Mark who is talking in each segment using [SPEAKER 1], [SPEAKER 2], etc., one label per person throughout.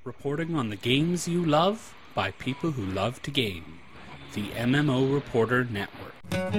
[SPEAKER 1] reporting on the games you love by people who love to game. The MMO Reporter Network.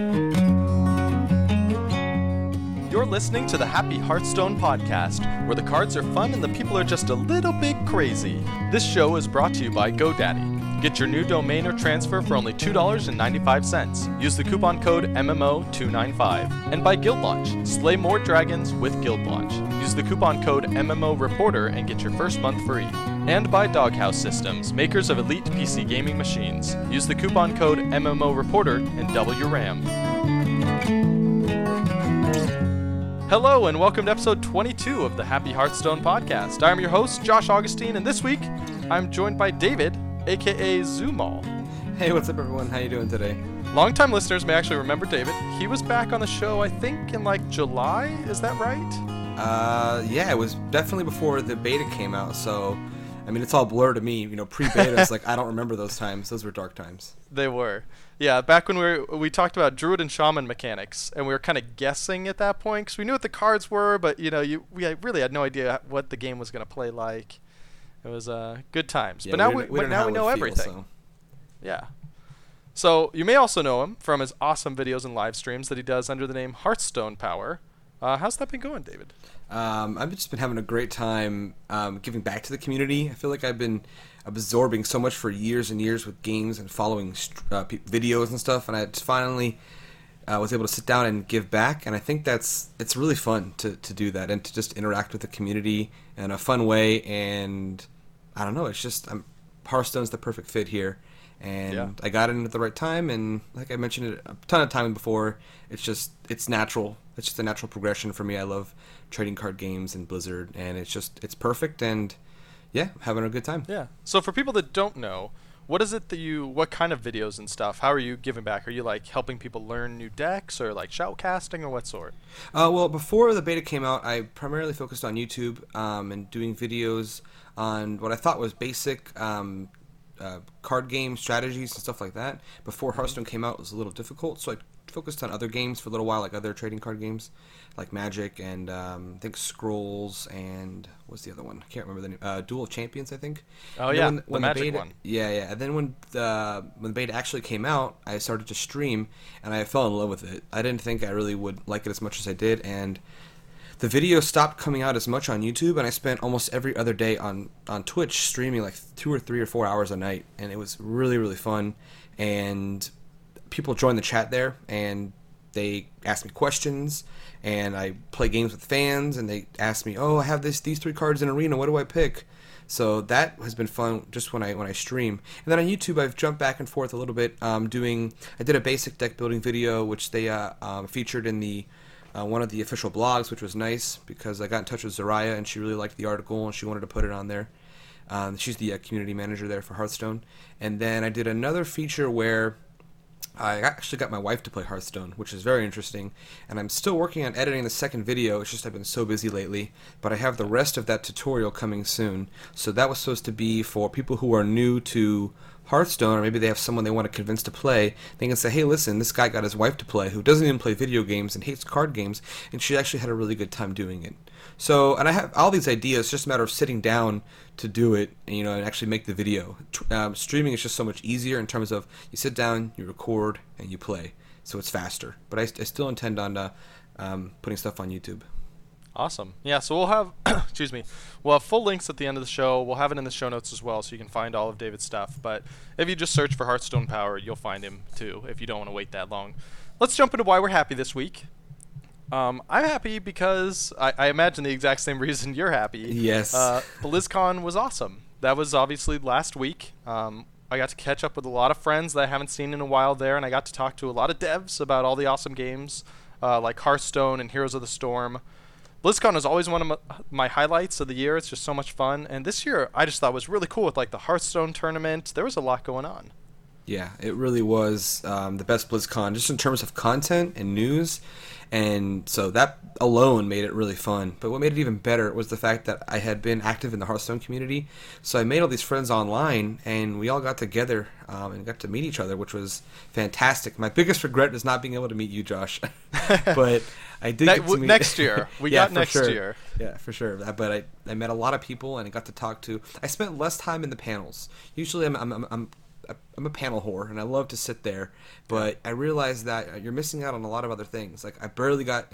[SPEAKER 2] You're listening to the Happy Hearthstone podcast, where the cards are fun and the people are just a little bit crazy. This show is brought to you by GoDaddy. Get your new domain or transfer for only $2.95. Use the coupon code MMO295. And by Guild Launch. Slay more dragons with Guild Launch. Use the coupon code MMO Reporter and get your first month free. And by Doghouse Systems, makers of elite PC gaming machines. Use the coupon code MMO Reporter and double your RAM. Hello and welcome to episode 22 of the Happy Hearthstone podcast. I'm your host, Josh Augustine, and this week I'm joined by David, aka Zumal.
[SPEAKER 3] Hey, what's up everyone? How you doing today?
[SPEAKER 2] Longtime listeners may actually remember David. He was back on the show, I think, in July. Is that right?
[SPEAKER 3] Yeah, it was definitely before the beta came out, so I mean, it's all blur to me. You know, pre-beta is I don't remember those times. Those were dark times.
[SPEAKER 2] They were. Yeah, back when we talked about Druid and Shaman mechanics, and we were kind of guessing at that point, because we knew what the cards were, but, we really had no idea what the game was going to play like. It was good times.
[SPEAKER 3] Yeah,
[SPEAKER 2] but now we know everything.
[SPEAKER 3] So.
[SPEAKER 2] Yeah. So you may also know him from his awesome videos and live streams that he does under the name Hearthstone Power. How's that been going, David?
[SPEAKER 3] I've just been having a great time giving back to the community. I feel like I've been absorbing so much for years and years with games and following videos and stuff, and I just finally was able to sit down and give back, and I think it's really fun to do that and to just interact with the community in a fun way. And I don't know, it's just Hearthstone's the perfect fit here, and yeah. I got in at the right time, and like I mentioned it a ton of times before, it's natural. It's just a natural progression for me. I love trading card games and Blizzard, and it's perfect, and yeah, having a good time.
[SPEAKER 2] Yeah. So for people that don't know, what is it what kind of videos and stuff, how are you giving back? Are you helping people learn new decks or shoutcasting or what sort?
[SPEAKER 3] Well, before the beta came out, I primarily focused on YouTube and doing videos on what I thought was basic card game strategies and stuff like that. Before Hearthstone came out, it was a little difficult, so I focused on other games for a little while, like other trading card games, like Magic and I think Scrolls and what's the other one? I can't remember the name. Duel of Champions, I think.
[SPEAKER 2] Oh yeah, the Magic one.
[SPEAKER 3] Yeah. And then when the beta actually came out, I started to stream, and I fell in love with it. I didn't think I really would like it as much as I did, and the videos stopped coming out as much on YouTube, and I spent almost every other day on Twitch streaming 2 or 3 or 4 hours a night, and it was really, really fun. And people joined the chat there, and they asked me questions, and I play games with fans, and they asked me, I have these 3 cards in Arena, what do I pick? So that has been fun just when I stream. And then on YouTube, I've jumped back and forth a little bit. I did a basic deck building video, which they featured in the one of the official blogs, which was nice because I got in touch with Zaraya, and she really liked the article, and she wanted to put it on there. She's the community manager there for Hearthstone. And then I did another feature where I actually got my wife to play Hearthstone, which is very interesting, and I'm still working on editing the second video. It's just I've been so busy lately, but I have the rest of that tutorial coming soon. So that was supposed to be for people who are new to Hearthstone, or maybe they have someone they want to convince to play. They can say, hey, listen, this guy got his wife to play who doesn't even play video games and hates card games, and she actually had a really good time doing it. So, and I have all these ideas, it's just a matter of sitting down to do it, and actually make the video. Streaming is just so much easier in terms of you sit down, you record, and you play. So it's faster. But I still intend on putting stuff on YouTube.
[SPEAKER 2] Awesome. Yeah, so we'll have, we'll have full links at the end of the show. We'll have it in the show notes as well, so you can find all of David's stuff. But if you just search for Hearthstone Power, you'll find him too, if you don't want to wait that long. Let's jump into why we're happy this week. I'm happy because I imagine the exact same reason you're happy.
[SPEAKER 3] Yes.
[SPEAKER 2] BlizzCon was awesome. That was obviously last week. I got to catch up with a lot of friends that I haven't seen in a while there, and I got to talk to a lot of devs about all the awesome games like Hearthstone and Heroes of the Storm. BlizzCon is always one of my highlights of the year. It's just so much fun. And this year, I just thought was really cool with the Hearthstone tournament. There was a lot going on.
[SPEAKER 3] Yeah, it really was the best BlizzCon, just in terms of content and news. And so that alone made it really fun. But what made it even better was the fact that I had been active in the Hearthstone community. So I made all these friends online, and we all got together and got to meet each other, which was fantastic. My biggest regret is not being able to meet you, Josh. But I did get to meet...
[SPEAKER 4] next year. We got
[SPEAKER 3] for
[SPEAKER 4] next
[SPEAKER 3] sure.
[SPEAKER 4] year.
[SPEAKER 3] Yeah, for sure. But I met a lot of people and I got to talk to... I spent less time in the panels. Usually I'm a panel whore and I love to sit there, but I realized that you're missing out on a lot of other things. Like I barely got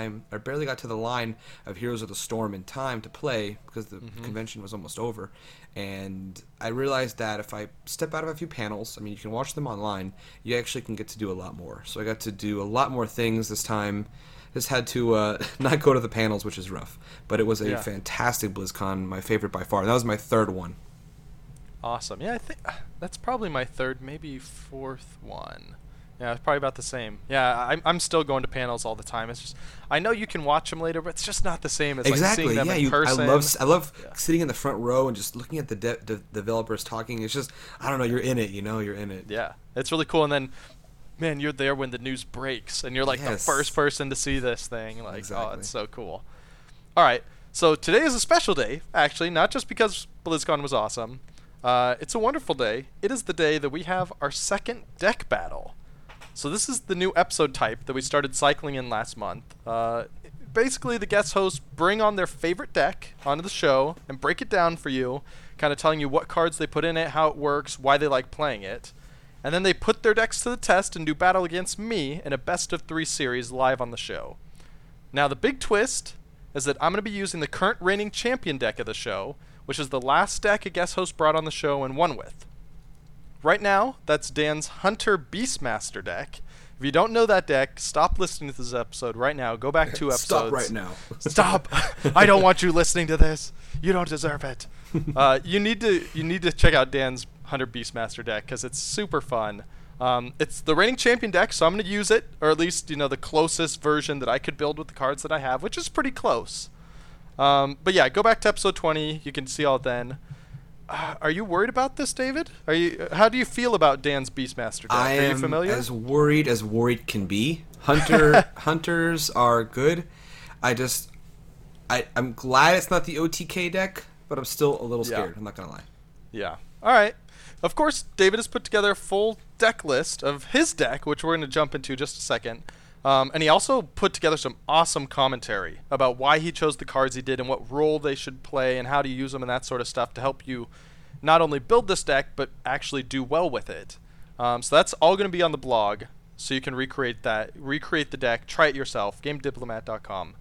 [SPEAKER 3] to the line of Heroes of the Storm in time to play because the convention was almost over. And I realized that if I step out of a few panels, I mean, you can watch them online, you actually can get to do a lot more. So I got to do a lot more things this time. Just had to not go to the panels, which is rough. But it was a fantastic BlizzCon, my favorite by far. That was my third one.
[SPEAKER 4] Awesome. Yeah, I think that's probably my third, maybe fourth one. Yeah, it's probably about the same. Yeah, I'm still going to panels all the time. It's just I know you can watch them later, but it's just not the same as like seeing them in person.
[SPEAKER 3] I love sitting in the front row and just looking at the developers talking. It's just I don't know, you're in it. You're in it.
[SPEAKER 4] Yeah, it's really cool. And then, man, you're there when the news breaks, and you're like the first person to see this thing. Like, oh, it's so cool. All right, so today is a special day, actually, not just because BlizzCon was awesome. It's a wonderful day. It is the day that we have our second deck battle. So this is the new episode type that we started cycling in last month. Basically, the guest hosts bring on their favorite deck onto the show and break it down for you, kind of telling you what cards they put in it, how it works, why they like playing it. And then they put their decks to the test and do battle against me in a best-of-3 series live on the show. Now, the big twist is that I'm going to be using the current reigning champion deck of the show, which is the last deck a guest host brought on the show and won with. Right now, that's Dan's Hunter Beastmaster deck. If you don't know that deck, stop listening to this episode right now. Go back 2 episodes.
[SPEAKER 3] Stop right now.
[SPEAKER 4] Stop! I don't want you listening to this. You don't deserve it. You need to check out Dan's Hunter Beastmaster deck because it's super fun. It's the reigning champion deck, so I'm going to use it, or at least the closest version that I could build with the cards that I have, which is pretty close. But yeah, go back to episode 20. You can see all then. Are you worried about this, David? How do you feel about Dan's Beastmaster deck? Are you familiar?
[SPEAKER 3] I am as worried can be. Hunters are good. I'm glad it's not the OTK deck, but I'm still a little scared. I'm not gonna lie.
[SPEAKER 4] Yeah. All right. Of course, David has put together a full deck list of his deck, which we're going to jump into just a second. And he also put together some awesome commentary about why he chose the cards he did and what role they should play and how to use them and that sort of stuff to help you not only build this deck, but actually do well with it. So that's all going to be on the blog, so you can recreate the deck, try it yourself, GameDiplomat.com.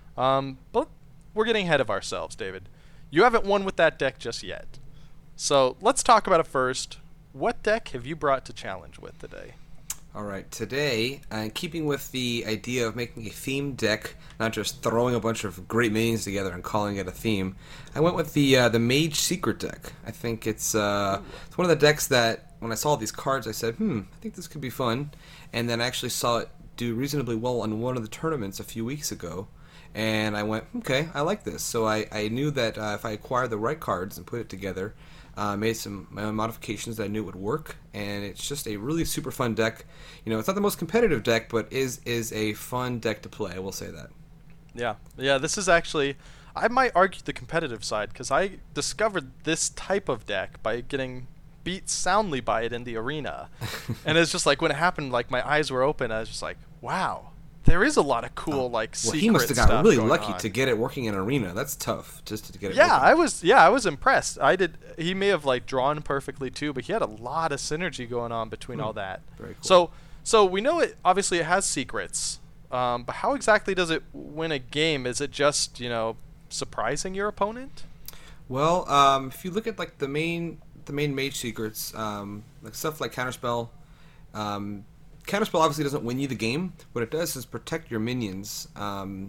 [SPEAKER 4] But we're getting ahead of ourselves, David. You haven't won with that deck just yet. So let's talk about it first. What deck have you brought to challenge with today?
[SPEAKER 3] All right, today, keeping with the idea of making a themed deck, not just throwing a bunch of great minions together and calling it a theme, I went with the Mage Secret deck. I think it's one of the decks that, when I saw these cards, I said, I think this could be fun. And then I actually saw it do reasonably well on one of the tournaments a few weeks ago. And I went, okay, I like this. So I knew that if I acquired the right cards and put it together, made my own modifications that I knew would work, and it's just a really super fun deck. It's not the most competitive deck, but is a fun deck to play. I will say that.
[SPEAKER 4] Yeah. This is actually, I might argue the competitive side because I discovered this type of deck by getting beat soundly by it in the arena, and it's just like when it happened, like my eyes were open. I was just like, wow. There is a lot of cool secret
[SPEAKER 3] he must have got really lucky
[SPEAKER 4] on.
[SPEAKER 3] To get it working in arena. That's tough, just to get it.
[SPEAKER 4] Yeah, working. I was impressed. He may have drawn perfectly too, but he had a lot of synergy going on between all that.
[SPEAKER 3] Very cool.
[SPEAKER 4] So we know it. Obviously, it has secrets. But how exactly does it win a game? Is it just surprising your opponent?
[SPEAKER 3] Well, if you look at the main mage secrets, stuff like Counterspell. Counterspell obviously doesn't win you the game. What it does is protect your minions.
[SPEAKER 4] Can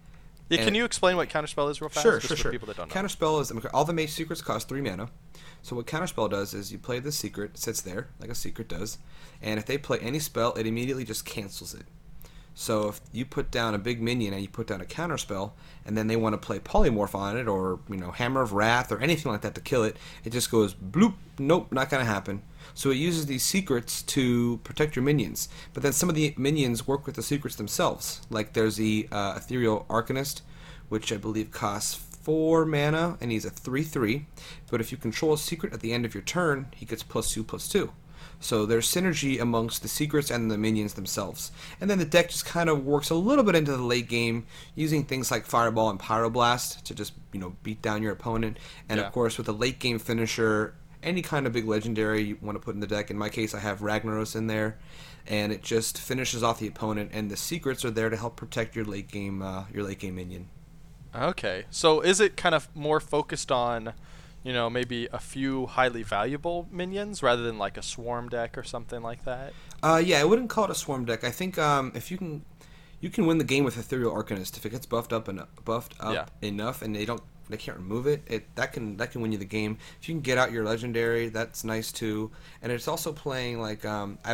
[SPEAKER 4] you explain what Counterspell is real fast?
[SPEAKER 3] Sure.
[SPEAKER 4] For people that don't know.
[SPEAKER 3] Counterspell is all the mage secrets cost 3 mana. So what Counterspell does is you play the secret, it sits there like a secret does, and if they play any spell, it immediately just cancels it. So if you put down a big minion and you put down a Counterspell, and then they want to play Polymorph on it, or Hammer of Wrath, or anything like that to kill it, it just goes bloop. Nope, not gonna happen. So it uses these secrets to protect your minions. But then some of the minions work with the secrets themselves. Like there's the Ethereal Arcanist, which I believe costs 4 mana, and he's a 3/3. But if you control a secret at the end of your turn, he gets +2/+2. So there's synergy amongst the secrets and the minions themselves. And then the deck just kind of works a little bit into the late game, using things like Fireball and Pyroblast to just, beat down your opponent. And of course, with a late game finisher, any kind of big legendary you want to put in the deck. In my case, I have Ragnaros in there, and it just finishes off the opponent. And the secrets are there to help protect your late game minion.
[SPEAKER 4] Okay, so is it kind of more focused on, maybe a few highly valuable minions rather than like a swarm deck or something like that?
[SPEAKER 3] Yeah, I wouldn't call it a swarm deck. I think if you can win the game with Ethereal Arcanist if it gets buffed up enough, and they can't remove it. That can win you the game. If you can get out your legendary, that's nice too. And it's also playing like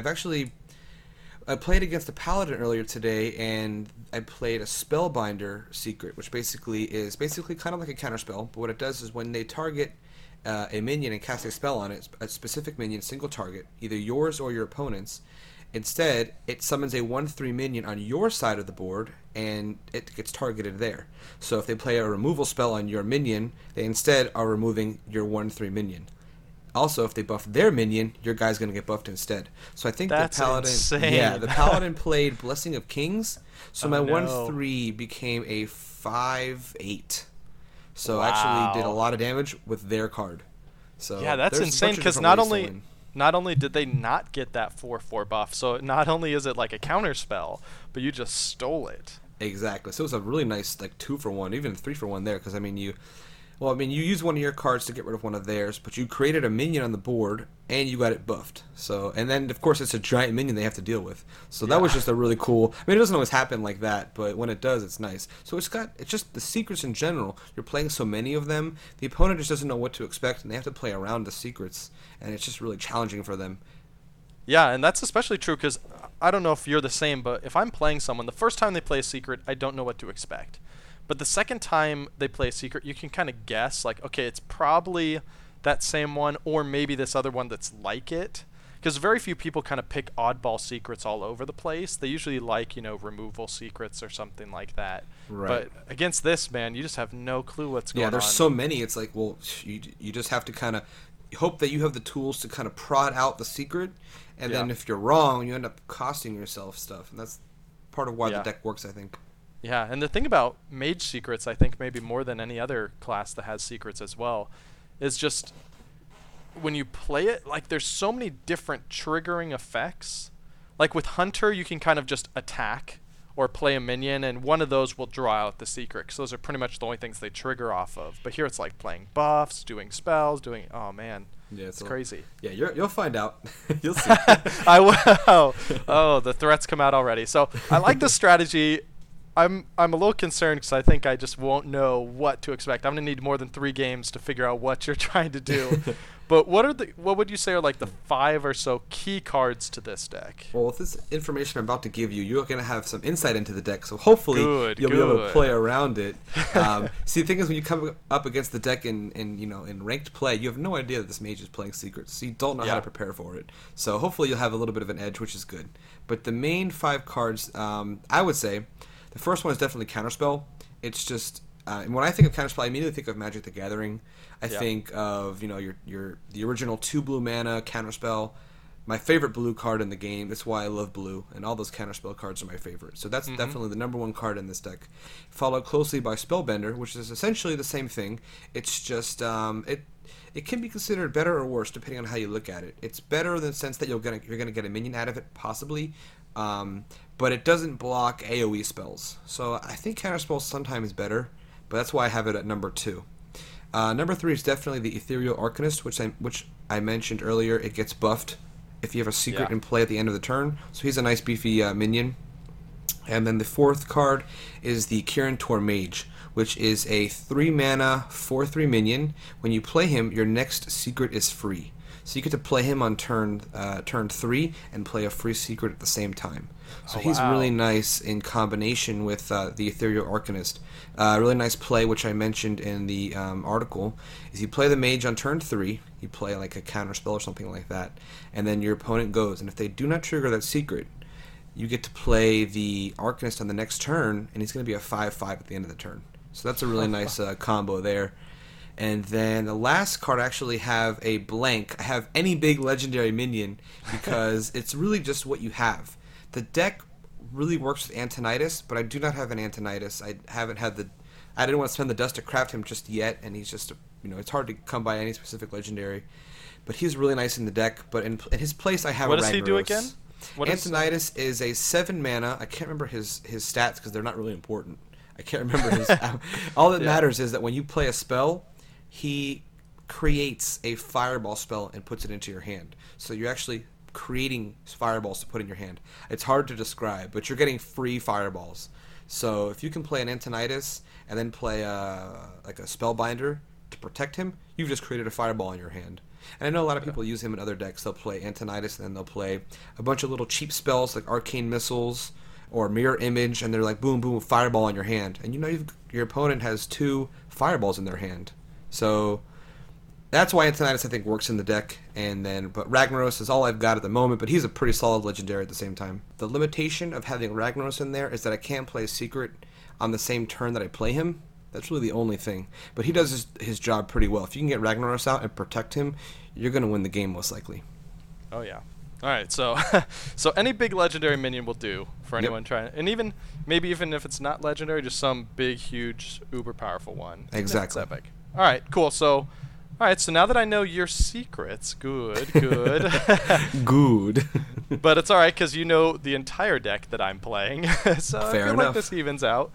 [SPEAKER 3] I played against a Paladin earlier today, and I played a Spellbinder secret, which is kind of like a counterspell. But what it does is when they target a minion and cast a spell on it, a specific minion, single target, either yours or your opponent's, instead it summons a 1/3 minion on your side of the board, and it gets targeted there. So if they play a removal spell on your minion, they instead are removing your 1/3 minion. Also, if they buff their minion, your guy's going to get buffed instead. So I think
[SPEAKER 4] that's
[SPEAKER 3] the Paladin...
[SPEAKER 4] insane.
[SPEAKER 3] Yeah, the Paladin played Blessing of Kings, so my 1/3 became a 5/8. So actually did a lot of damage with their card. So
[SPEAKER 4] yeah, that's insane, because not only did they not get that 4/4 buff, so not only is it like a counter spell, but you just stole it.
[SPEAKER 3] Exactly. So it was a really nice 2-for-1, even 3-for-1 there, because you use one of your cards to get rid of one of theirs, but you created a minion on the board, and you got it buffed. So, and then, of course, it's a giant minion they have to deal with. So that was just a really cool... it doesn't always happen like that, but when it does, it's nice. So it's just the secrets in general. You're playing so many of them, the opponent just doesn't know what to expect, and they have to play around the secrets, and it's just really challenging for them.
[SPEAKER 4] Yeah, and that's especially true because I don't know if you're the same, but if I'm playing someone, the first time they play a secret, I don't know what to expect. But the second time they play a secret, you can kind of guess, like, okay, it's probably that same one or maybe this other one that's like it. Because very few people kind of pick oddball secrets all over the place. They usually like, removal secrets or something like that.
[SPEAKER 3] Right.
[SPEAKER 4] But against this, man, you just have no clue what's going on.
[SPEAKER 3] Yeah, there's so many. It's like, well, you just have to kind of hope that you have the tools to kind of prod out the secret. And then if you're wrong, you end up costing yourself stuff. And that's part of why the deck works, I think.
[SPEAKER 4] Yeah, and the thing about mage secrets, I think maybe more than any other class that has secrets as well, is just when you play it, like there's so many different triggering effects. Like with Hunter, you can kind of just attack or play a minion, and one of those will draw out the secret, because those are pretty much the only things they trigger off of. But here it's like playing buffs, doing spells, oh man. Yeah, it's crazy.
[SPEAKER 3] Yeah, you'll find out. You'll see.
[SPEAKER 4] I will. Oh, the threats come out already. So I like the strategy. I'm a little concerned because I think I just won't know what to expect. I'm gonna need more than 3 games to figure out what you're trying to do. But what would you say are like the 5 or so key cards to this deck?
[SPEAKER 3] Well, with this information I'm about to give you, you're gonna have some insight into the deck. So hopefully you'll be able to play around it. See, the thing is, when you come up against the deck in ranked play, you have no idea that this mage is playing secrets. So you don't know how to prepare for it. So hopefully you'll have a little bit of an edge, which is good. But the main 5 cards, I would say. The first one is definitely Counterspell. It's just when I think of Counterspell, I immediately think of Magic the Gathering. I think of the original 2 blue mana Counterspell. My favorite blue card in the game. That's why I love blue, and all those Counterspell cards are my favorite. So that's definitely the number 1 card in this deck. Followed closely by Spellbender, which is essentially the same thing. It's just it can be considered better or worse depending on how you look at it. It's better in the sense that you're gonna get a minion out of it, possibly. But it doesn't block AoE spells. So I think Counterspell sometimes is better, but that's why I have it at number 2. Number 3 is definitely the Ethereal Arcanist, which I mentioned earlier. It gets buffed if you have a secret in play at the end of the turn. So he's a nice beefy minion. And then the 4th card is the Kirin Mage, which is a 3 mana 4/3 minion. When you play him, your next secret is free. So you get to play him on turn 3 and play a free secret at the same time. So he's really nice in combination with the Ethereal Arcanist. Really nice play, which I mentioned in the article, is you play the mage on turn 3, you play like a counter spell or something like that, and then your opponent goes, and if they do not trigger that secret, you get to play the Arcanist on the next turn, and he's going to be a 5/5 at the end of the turn. So that's a really nice combo there. And then the last card I actually have a blank. I have any big legendary minion because it's really just what you have. The deck really works with Antonidas, but I do not have an Antonidas. I didn't want to spend the dust to craft him just yet, and he's just, it's hard to come by any specific legendary. But he's really nice in the deck, but in his place I have a Ragnaros.
[SPEAKER 4] What does he do again?
[SPEAKER 3] Antonidas is a 7 mana. I can't remember his stats because they're not really important. I can't remember his... all that matters is that when you play a spell, he creates a fireball spell and puts it into your hand. So you're actually creating fireballs to put in your hand. It's hard to describe, but you're getting free fireballs. So if you can play an Antonidas and then play a Spellbinder to protect him, you've just created a fireball in your hand. And I know a lot of people use him in other decks. They'll play Antonidas and then they'll play a bunch of little cheap spells like Arcane Missiles or Mirror Image, and they're like boom, boom, fireball in your hand. And your opponent has 2 fireballs in their hand. So that's why Antonidas, I think, works in the deck. But Ragnaros is all I've got at the moment, but he's a pretty solid legendary at the same time. The limitation of having Ragnaros in there is that I can't play a secret on the same turn that I play him. That's really the only thing. But he does his job pretty well. If you can get Ragnaros out and protect him, you're going to win the game most likely.
[SPEAKER 4] Oh, yeah. All right, so any big legendary minion will do for anyone trying, and even if it's not legendary, just some big, huge, uber powerful one.
[SPEAKER 3] Exactly.
[SPEAKER 4] It's epic. All right, cool. So now that I know your secrets, good.
[SPEAKER 3] Good.
[SPEAKER 4] But it's all right because you know the entire deck that I'm playing, so I feel like this evens out.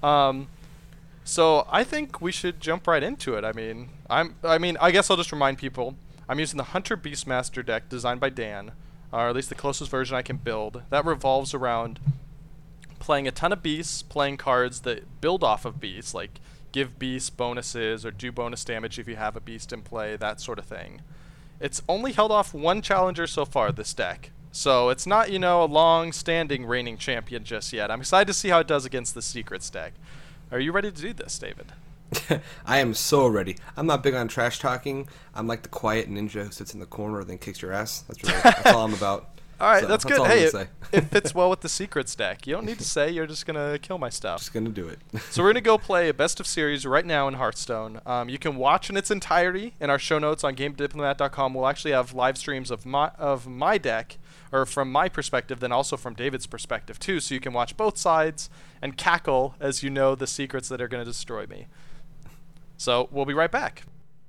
[SPEAKER 4] So I think we should jump right into it. I guess I'll just remind people I'm using the Hunter Beastmaster deck designed by Dan. Or at least the closest version I can build. That revolves around playing a ton of beasts, playing cards that build off of beasts, like give beasts bonuses or do bonus damage if you have a beast in play, that sort of thing. It's only held off 1 challenger so far, this deck. So it's not, a long-standing reigning champion just yet. I'm excited to see how it does against the Secrets deck. Are you ready to do this, David?
[SPEAKER 3] I am so ready. I'm not big on trash talking. I'm like the quiet ninja who sits in the corner and then kicks your ass. That's all I'm about.
[SPEAKER 4] All right, that's good. Hey, it fits well with the Secrets deck. You don't need to say. You're just going to kill my stuff.
[SPEAKER 3] Just going to do it.
[SPEAKER 4] So we're going to go play a best of series right now in Hearthstone. You can watch in its entirety in our show notes on GameDiplomat.com. We'll actually have live streams of my deck, or from my perspective, then also from David's perspective too, so you can watch both sides and cackle as you know the secrets that are going to destroy me. So we'll be right back.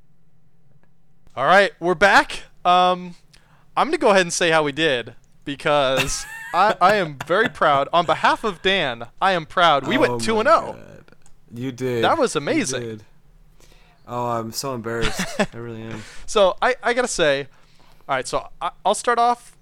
[SPEAKER 4] All right, we're back. I'm going to go ahead and say how we did because I am very proud. On behalf of Dan, I am proud. We went 2-0.
[SPEAKER 3] You did.
[SPEAKER 4] That was amazing.
[SPEAKER 3] You did. Oh, I'm so embarrassed. I really am.
[SPEAKER 4] So I got to say, all right, so I'll start off.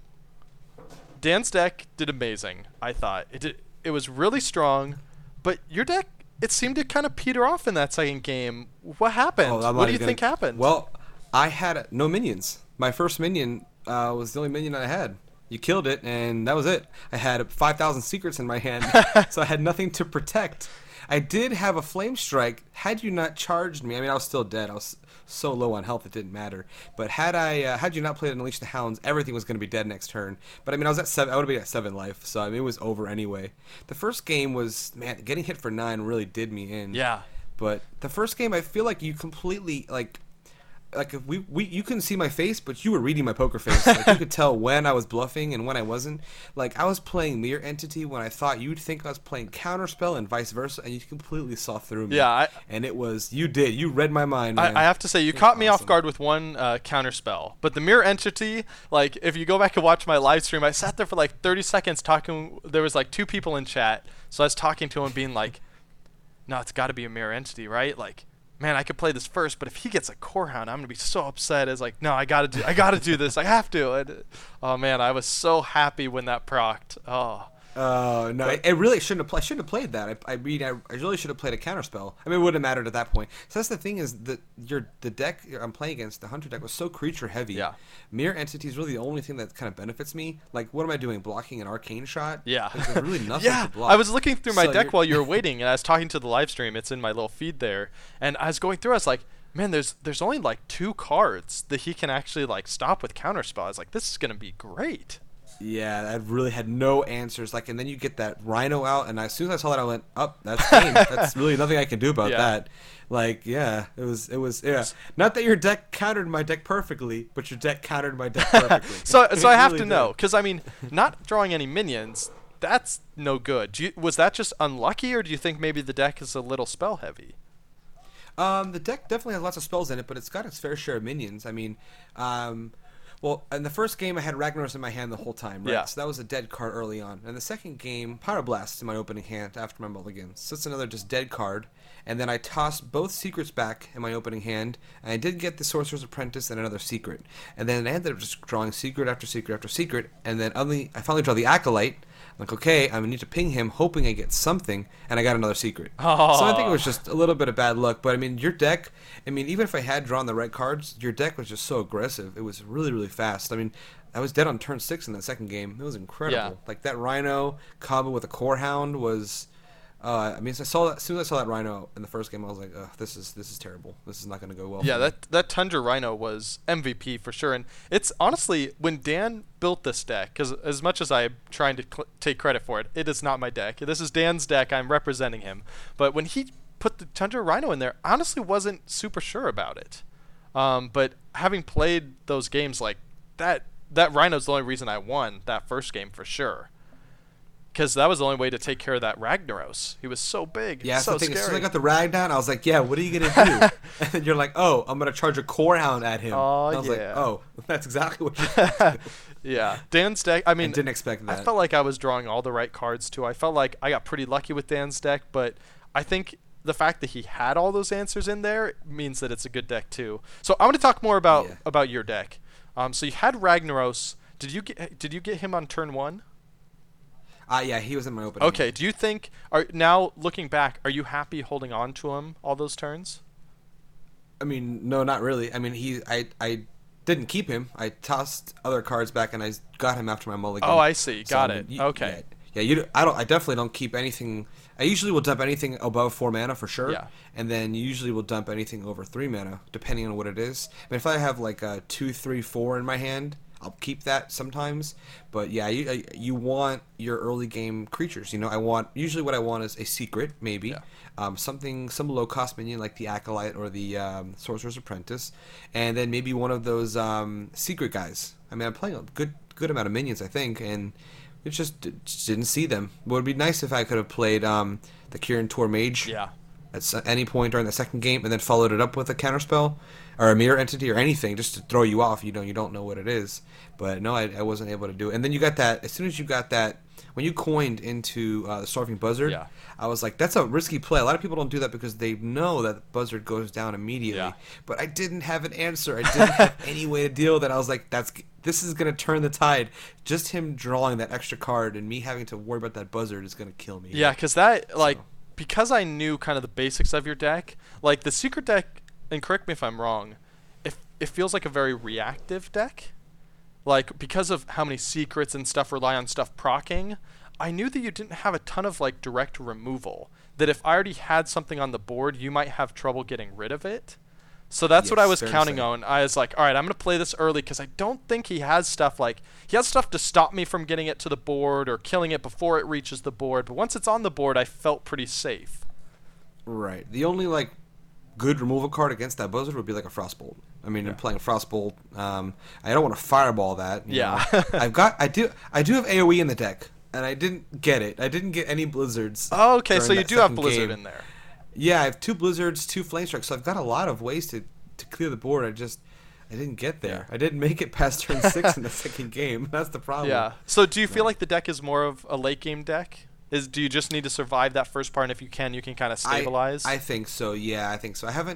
[SPEAKER 4] Dan's deck did amazing, I thought. It was really strong, but your deck, it seemed to kind of peter off in that second game. What happened? What do you think happened?
[SPEAKER 3] Well, I had no minions. My first minion was the only minion I had. You killed it, and that was it. I had 5,000 secrets in my hand, so I had nothing to protect. I did have a Flame Strike. Had you not charged me, I was still dead. I was so low on health it didn't matter. But had you not played Unleash the Hounds, everything was going to be dead next turn. But I was at 7. I would have been at 7 life, so it was over anyway. The first game was, getting hit for 9 really did me in.
[SPEAKER 4] Yeah.
[SPEAKER 3] But the first game, I feel like you completely if you couldn't see my face, but you were reading my poker face. You could tell when I was bluffing and when I wasn't. I was playing Mirror Entity when I thought you'd think I was playing Counterspell and vice versa, and you completely saw through me.
[SPEAKER 4] Yeah,
[SPEAKER 3] and it was you read my mind. Man.
[SPEAKER 4] I have to say you caught me off guard with one Counterspell, but the Mirror Entity, if you go back and watch my live stream, I sat there for 30 seconds talking. There was 2 people in chat, so I was talking to him, being like, "No, it's got to be a Mirror Entity, right?" Man, I could play this first, but if he gets a Core Hound, I'm gonna be so upset. It's no, I gotta do this. I have to. Oh man, I was so happy when that procced. Oh.
[SPEAKER 3] No, I really shouldn't have. I shouldn't have played that. I really should have played a Counterspell. It wouldn't have mattered at that point. So that's the thing is that the deck I'm playing against, the Hunter deck, was so creature heavy.
[SPEAKER 4] Yeah.
[SPEAKER 3] Mirror Entity is really the only thing that kind of benefits me. What am I doing? Blocking an Arcane Shot?
[SPEAKER 4] Yeah.
[SPEAKER 3] There's really nothing to block.
[SPEAKER 4] I was looking through my deck while you were waiting, and I was talking to the live stream. It's in my little feed there, and I was going through. I was like, man, there's only 2 cards that he can actually stop with Counterspell. I was like, this is gonna be great.
[SPEAKER 3] Yeah, I really had no answers. Like, and then you get that Rhino out, and as soon as I saw that, I went, "Up, that's game. That's really nothing I can do about that." Like, yeah, it was. Not that your deck countered my deck perfectly, but your deck countered my deck perfectly.
[SPEAKER 4] so I have to know, because I mean, not drawing any minions, that's no good. Was that just unlucky, or do you think maybe the deck is a little spell heavy?
[SPEAKER 3] The deck definitely has lots of spells in it, but it's got its fair share of minions. I mean, well, in the first game, I had Ragnaros in my hand the whole time, right?
[SPEAKER 4] Yeah.
[SPEAKER 3] So that was a dead card early on. And the second game, Pyroblast in my opening hand after my mulligan. So it's another just dead card. And then I tossed both secrets back in my opening hand, and I did get the Sorcerer's Apprentice and another secret. And then I ended up just drawing secret after secret after secret, and then I finally draw the Acolyte. I'm like, okay, I need to ping him, hoping I get something, and I got another secret.
[SPEAKER 4] Oh.
[SPEAKER 3] So I think it was just a little bit of bad luck. But I mean, your deck, even if I had drawn the right cards, your deck was just so aggressive. It was really, really fast. I mean, I was dead on turn 6 in that second game. It was incredible.
[SPEAKER 4] Yeah.
[SPEAKER 3] Like that Rhino combo with a Core Hound was. As soon as I saw that Rhino in the first game, I was like, this is terrible. This is not going to go well.
[SPEAKER 4] Yeah, that Tundra Rhino was MVP for sure. And it's honestly, when Dan built this deck, because as much as I'm trying to take credit for it, it is not my deck. This is Dan's deck. I'm representing him. But when he put the Tundra Rhino in there, I honestly wasn't super sure about it. But having played those games, like that Rhino's the only reason I won that first game for sure. Because that was the only way to take care of that Ragnaros. He was so big,
[SPEAKER 3] yeah,
[SPEAKER 4] so
[SPEAKER 3] scary. As soon as
[SPEAKER 4] scary.
[SPEAKER 3] I got the Rag down, I was like, yeah, what are you going to do? And then you're like, oh, I'm going to charge a Core Hound at him.
[SPEAKER 4] Oh,
[SPEAKER 3] and I was like,
[SPEAKER 4] yeah.
[SPEAKER 3] oh, that's exactly what you
[SPEAKER 4] Yeah, Dan's deck, I mean,
[SPEAKER 3] didn't expect that.
[SPEAKER 4] I felt like I was drawing all the right cards, too. I felt like I got pretty lucky with Dan's deck, but I think the fact that he had all those answers in there means that it's a good deck, too. So I want to talk more about your deck. So you had Ragnaros. Did you get him on turn 1?
[SPEAKER 3] Yeah, he was in my opening.
[SPEAKER 4] Okay, do you think, now looking back, are you happy holding on to him all those turns?
[SPEAKER 3] I mean, no, not really. I mean, I didn't keep him. I tossed other cards back, and I got him after my mulligan.
[SPEAKER 4] Oh, I see. Got it. Okay.
[SPEAKER 3] Yeah, I definitely don't keep anything. I usually will dump anything above 4 mana for sure.
[SPEAKER 4] Yeah. And
[SPEAKER 3] then usually will dump anything over 3 mana, depending on what it is. I mean, if I have like a 2, 3, 4 in my hand, I'll keep that sometimes. But yeah, you want your early game creatures. Usually what I want is a secret, maybe. Yeah. Some low cost minion like the Acolyte or the Sorcerer's Apprentice, and then maybe one of those secret guys. I mean, I'm playing a good amount of minions, I think, and it just didn't see them. It would be nice if I could have played the Kirin Tor Mage.
[SPEAKER 4] Yeah.
[SPEAKER 3] At any point during the second game, and then followed it up with a counterspell or a mirror entity or anything just to throw you off. You don't know what it is. But no, I wasn't able to do it. And then you got that, as soon as you got that, when you coined into the Starving Buzzard,
[SPEAKER 4] yeah.
[SPEAKER 3] I was like, that's a risky play. A lot of people don't do that because they know that the Buzzard goes down immediately.
[SPEAKER 4] Yeah.
[SPEAKER 3] But I didn't have an answer. I didn't have any way to deal with that. I was like, this is going to turn the tide. Just him drawing that extra card and me having to worry about that Buzzard is going to kill me.
[SPEAKER 4] Yeah, because because I knew kind of the basics of your deck, like the secret deck, and correct me if I'm wrong, it feels like a very reactive deck. Like, because of how many secrets and stuff rely on stuff proccing, I knew that you didn't have a ton of like direct removal. That if I already had something on the board, you might have trouble getting rid of it. So that's what I was counting on. I was like, all right, I'm going to play this early because I don't think he has stuff to stop me from getting it to the board or killing it before it reaches the board. But once it's on the board, I felt pretty safe.
[SPEAKER 3] Right. The only good removal card against that Buzzard would be like a Frostbolt. I mean, I'm playing Frostbolt. I don't want to Fireball that. You know. I do have AoE in the deck, and I didn't get it. I didn't get any Blizzards.
[SPEAKER 4] Oh, okay, so you do have Blizzard in there.
[SPEAKER 3] Yeah, I have 2 Blizzards, 2 Flame Strikes, so I've got a lot of ways to clear the board. I didn't get there. Yeah. I didn't make it past turn 6 in the second game. That's the problem.
[SPEAKER 4] Yeah. So do you feel like the deck is more of a late game deck? Do you just need to survive that first part, and if you can kind of stabilize?
[SPEAKER 3] I think so. Yeah, I think so. I haven't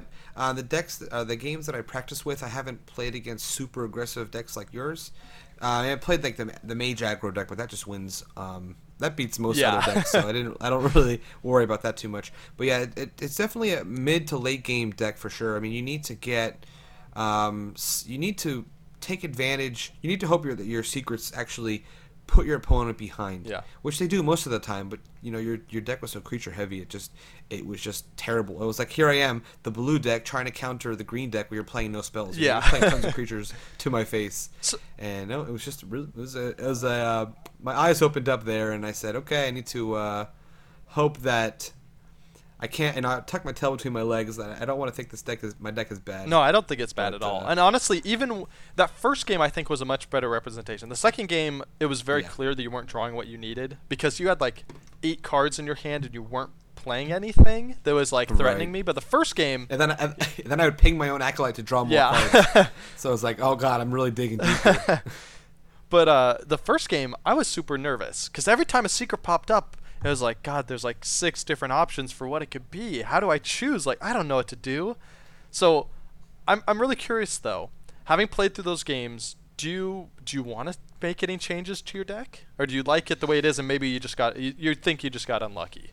[SPEAKER 3] the games that I practice with. I haven't played against super aggressive decks like yours. I played like the Mage aggro deck, but that just wins. That beats most other decks, so I don't really worry about that too much. But yeah, it's definitely a mid to late game deck for sure. I mean, you need to get, you need to take advantage. You need to hope that your secrets actually put your opponent behind.
[SPEAKER 4] Yeah.
[SPEAKER 3] Which they do most of the time, but your deck was so creature heavy, it was just terrible. It was like, here I am, the blue deck trying to counter the green deck where you're playing no spells.
[SPEAKER 4] Yeah.
[SPEAKER 3] You're playing tons of creatures to my face. And no, it was just really, my eyes opened up there, and I said, okay, I need to hope that I can't, and I tuck my tail between my legs. I don't want to think my deck is bad.
[SPEAKER 4] No, I don't think it's bad at all. And honestly, even that first game I think was a much better representation. The second game, it was very clear that you weren't drawing what you needed because you had like 8 cards in your hand and you weren't playing anything that was like threatening me. But the first game,
[SPEAKER 3] and then I would ping my own Acolyte to draw more cards. So I was like, oh god, I'm really digging deeper.
[SPEAKER 4] But the first game, I was super nervous because every time a secret popped up, it was like, God, there's like 6 different options for what it could be. How do I choose? Like, I don't know what to do. So I'm really curious, though. Having played through those games, do you want to make any changes to your deck? Or do you like it the way it is and maybe you think you just got unlucky?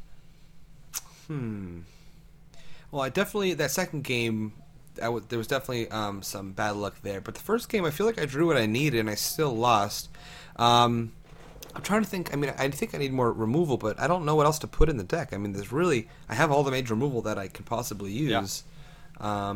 [SPEAKER 3] Well, that second game, there was definitely some bad luck there. But the first game, I feel like I drew what I needed and I still lost. I'm trying to think. I mean, I think I need more removal, but I don't know what else to put in the deck. I mean, I have all the major removal that I could possibly use. Yeah.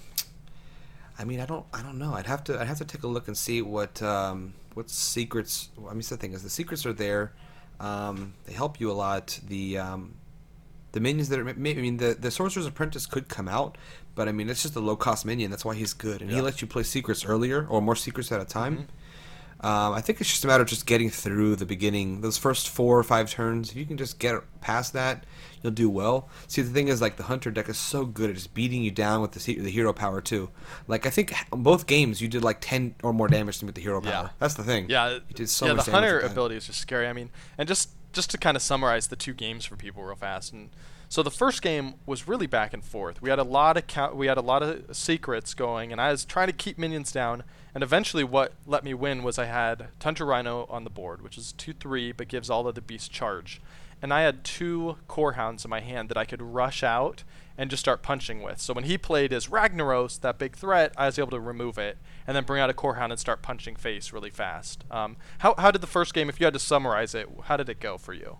[SPEAKER 3] I mean, I don't know. I'd have to take a look and see what secrets. I mean, the thing is, the secrets are there. They help you a lot. The minions that are. I mean, the Sorcerer's Apprentice could come out, but I mean, it's just a low cost minion. That's why he's good, and he lets you play secrets earlier or more secrets at a time. Mm-hmm. I think it's just a matter of just getting through the beginning, those first 4 or 5 turns. If you can just get past that, you'll do well. See, the thing is, like, the Hunter deck is so good at just beating you down with the hero power, too. Like, I think in both games, you did, like, 10 or more damage to me with the hero power. That's the thing.
[SPEAKER 4] Yeah,
[SPEAKER 3] you did so much
[SPEAKER 4] the
[SPEAKER 3] damage
[SPEAKER 4] Hunter ability is just scary. I mean, and just to kind of summarize the 2 games for people real fast. And so the first game was really back and forth. We had a lot of secrets going, and I was trying to keep minions down. And eventually what let me win was I had Tundra Rhino on the board, which is 2/3, but gives all of the beasts charge. And I had 2 Core Hounds in my hand that I could rush out and just start punching with. So when he played his Ragnaros, that big threat, I was able to remove it and then bring out a Core Hound and start punching face really fast. How did the first game, if you had to summarize it, how did it go for you?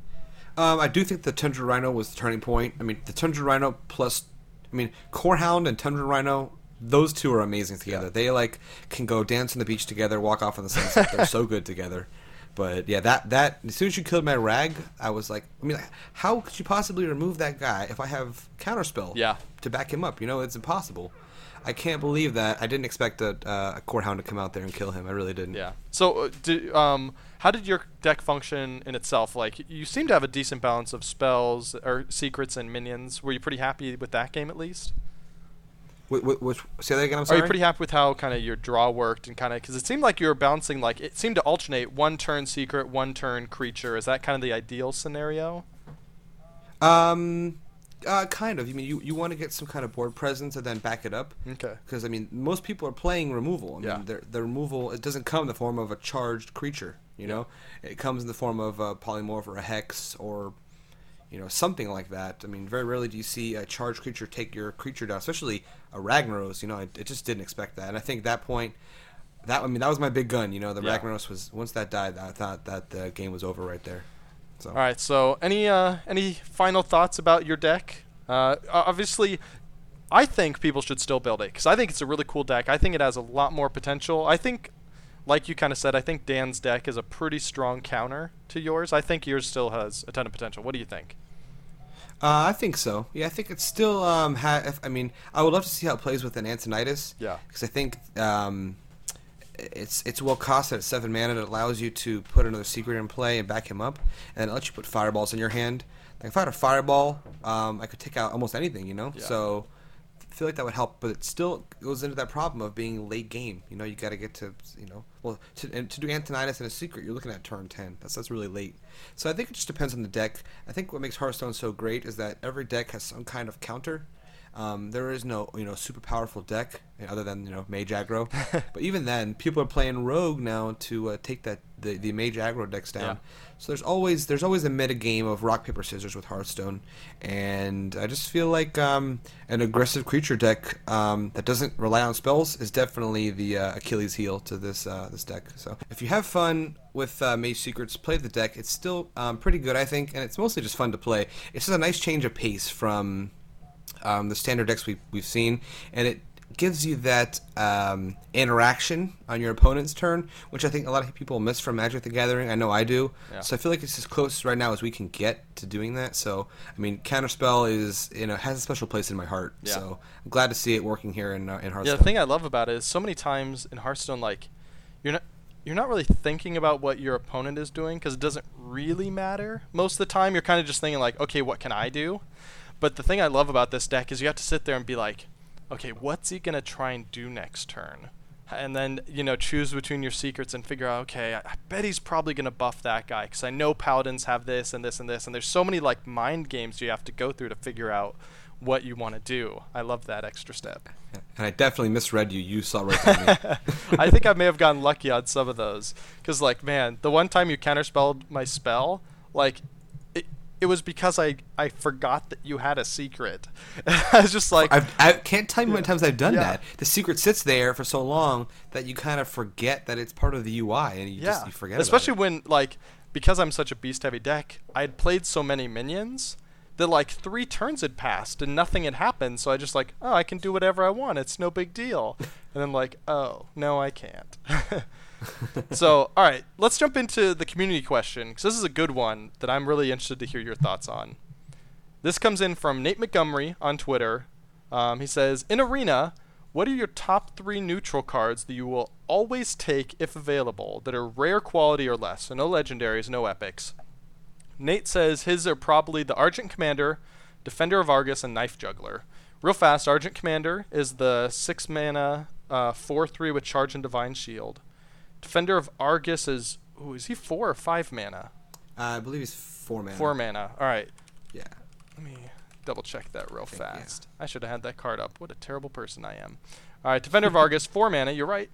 [SPEAKER 3] I do think the Tundra Rhino was the turning point. I mean, the Tundra Rhino Core Hound and Tundra Rhino, those 2 are amazing together. Yeah. They can go dance on the beach together, walk off on the sunset. They're so good together. But yeah, that as soon as you killed my Rag, I was like, how could you possibly remove that guy if I have Counterspell to back him up? It's impossible. I can't believe that. I didn't expect a Core Hound to come out there and kill him. I really didn't.
[SPEAKER 4] Yeah. So how did your deck function in itself? Like, you seem to have a decent balance of spells or secrets and minions. Were you pretty happy with that game at least?
[SPEAKER 3] Say that again, I'm sorry?
[SPEAKER 4] Are you pretty happy with how kind of your draw worked and kind of, because it seemed like you were balancing, like, it seemed to alternate 1 turn secret, 1 turn creature. Is that kind of the ideal scenario?
[SPEAKER 3] Kind of. You want to get some kind of board presence and then back it up.
[SPEAKER 4] Okay.
[SPEAKER 3] Because, most people are playing removal. The removal, it doesn't come in the form of a charged creature, you know? It comes in the form of a polymorph or a hex or something like that. Very rarely do you see a charged creature take your creature down, especially a Ragnaros. I just didn't expect that. And I think that point, that was my big gun. The Ragnaros was, once that died, I thought that the game was over right there. So.
[SPEAKER 4] All right. So any final thoughts about your deck? Obviously, I think people should still build it because I think it's a really cool deck. I think it has a lot more potential. I think, like you kind of said, I think Dan's deck is a pretty strong counter to yours. I think yours still has a ton of potential. What do you think?
[SPEAKER 3] I think so. Yeah, I think it's still. I would love to see how it plays with an Antonidas.
[SPEAKER 4] Yeah.
[SPEAKER 3] Because I think it's well costed at 7 mana. It allows you to put another secret in play and back him up, and it lets you put fireballs in your hand. Like if I had a fireball, I could take out almost anything. Yeah. So I feel like that would help, but it still goes into that problem of being late game. You got to get to to do Antonidas and a secret, you're looking at turn 10. That's really late. So I think it just depends on the deck. I think what makes Hearthstone so great is that every deck has some kind of counter. There is no super powerful deck other than Mage aggro. But even then, people are playing Rogue now to take that the mage aggro decks down. Yeah. So there's always a meta game of rock paper scissors with Hearthstone, and I just feel like an aggressive creature deck that doesn't rely on spells is definitely the Achilles heel to this deck. So if you have fun with Mage Secrets, play the deck. It's still pretty good, I think, and it's mostly just fun to play. It's just a nice change of pace from the standard decks we've seen, and it gives you that interaction on your opponent's turn, which I think a lot of people miss from Magic the Gathering. I know I do. Yeah. So I feel like it's as close right now as we can get to doing that. So, I mean, Counterspell is, has a special place in my heart. Yeah. So I'm glad to see it working here in Hearthstone.
[SPEAKER 4] Yeah, the thing I love about it is so many times in Hearthstone, like, you're not really thinking about what your opponent is doing because it doesn't really matter. Most of the time, you're kind of just thinking like, okay, what can I do? But the thing I love about this deck is you have to sit there and be like, okay, what's he going to try and do next turn? And then, choose between your secrets and figure out, okay, I bet he's probably going to buff that guy because I know paladins have this and this and this. And there's so many, like, mind games you have to go through to figure out what you want to do. I love that extra step.
[SPEAKER 3] And I definitely misread you. You saw right through me.
[SPEAKER 4] I think I may have gotten lucky on some of those. Because, like, man, the one time you counterspelled my spell, like, it was because I forgot that you had a secret. I was just like...
[SPEAKER 3] I can't tell you how many times I've done that. The secret sits there for so long that you kind of forget that it's part of the UI, and you forget
[SPEAKER 4] Especially
[SPEAKER 3] about it.
[SPEAKER 4] when, like, because I'm such a beast-heavy deck, I had played so many minions that, like, 3 turns had passed and nothing had happened, so I just like, I can do whatever I want. It's no big deal. And I'm like, oh, no, I can't. So, all right, let's jump into the community question, because this is a good one that I'm really interested to hear your thoughts on. This comes in from Nate Montgomery on Twitter. He says, in Arena, what are your top 3 neutral cards that you will always take if available that are rare quality or less? So no legendaries, no epics. Nate says his are probably the Argent Commander, Defender of Argus, and Knife Juggler. Real fast, Argent Commander is the 6 mana, 4/3 with Charge and Divine Shield. Defender of Argus is he 4 or 5 mana?
[SPEAKER 3] I believe he's 4 mana.
[SPEAKER 4] 4 mana. All right.
[SPEAKER 3] Yeah.
[SPEAKER 4] Let me double check that real fast. I should have had that card up. What a terrible person I am. All right, Defender of Argus, 4 mana. You're right.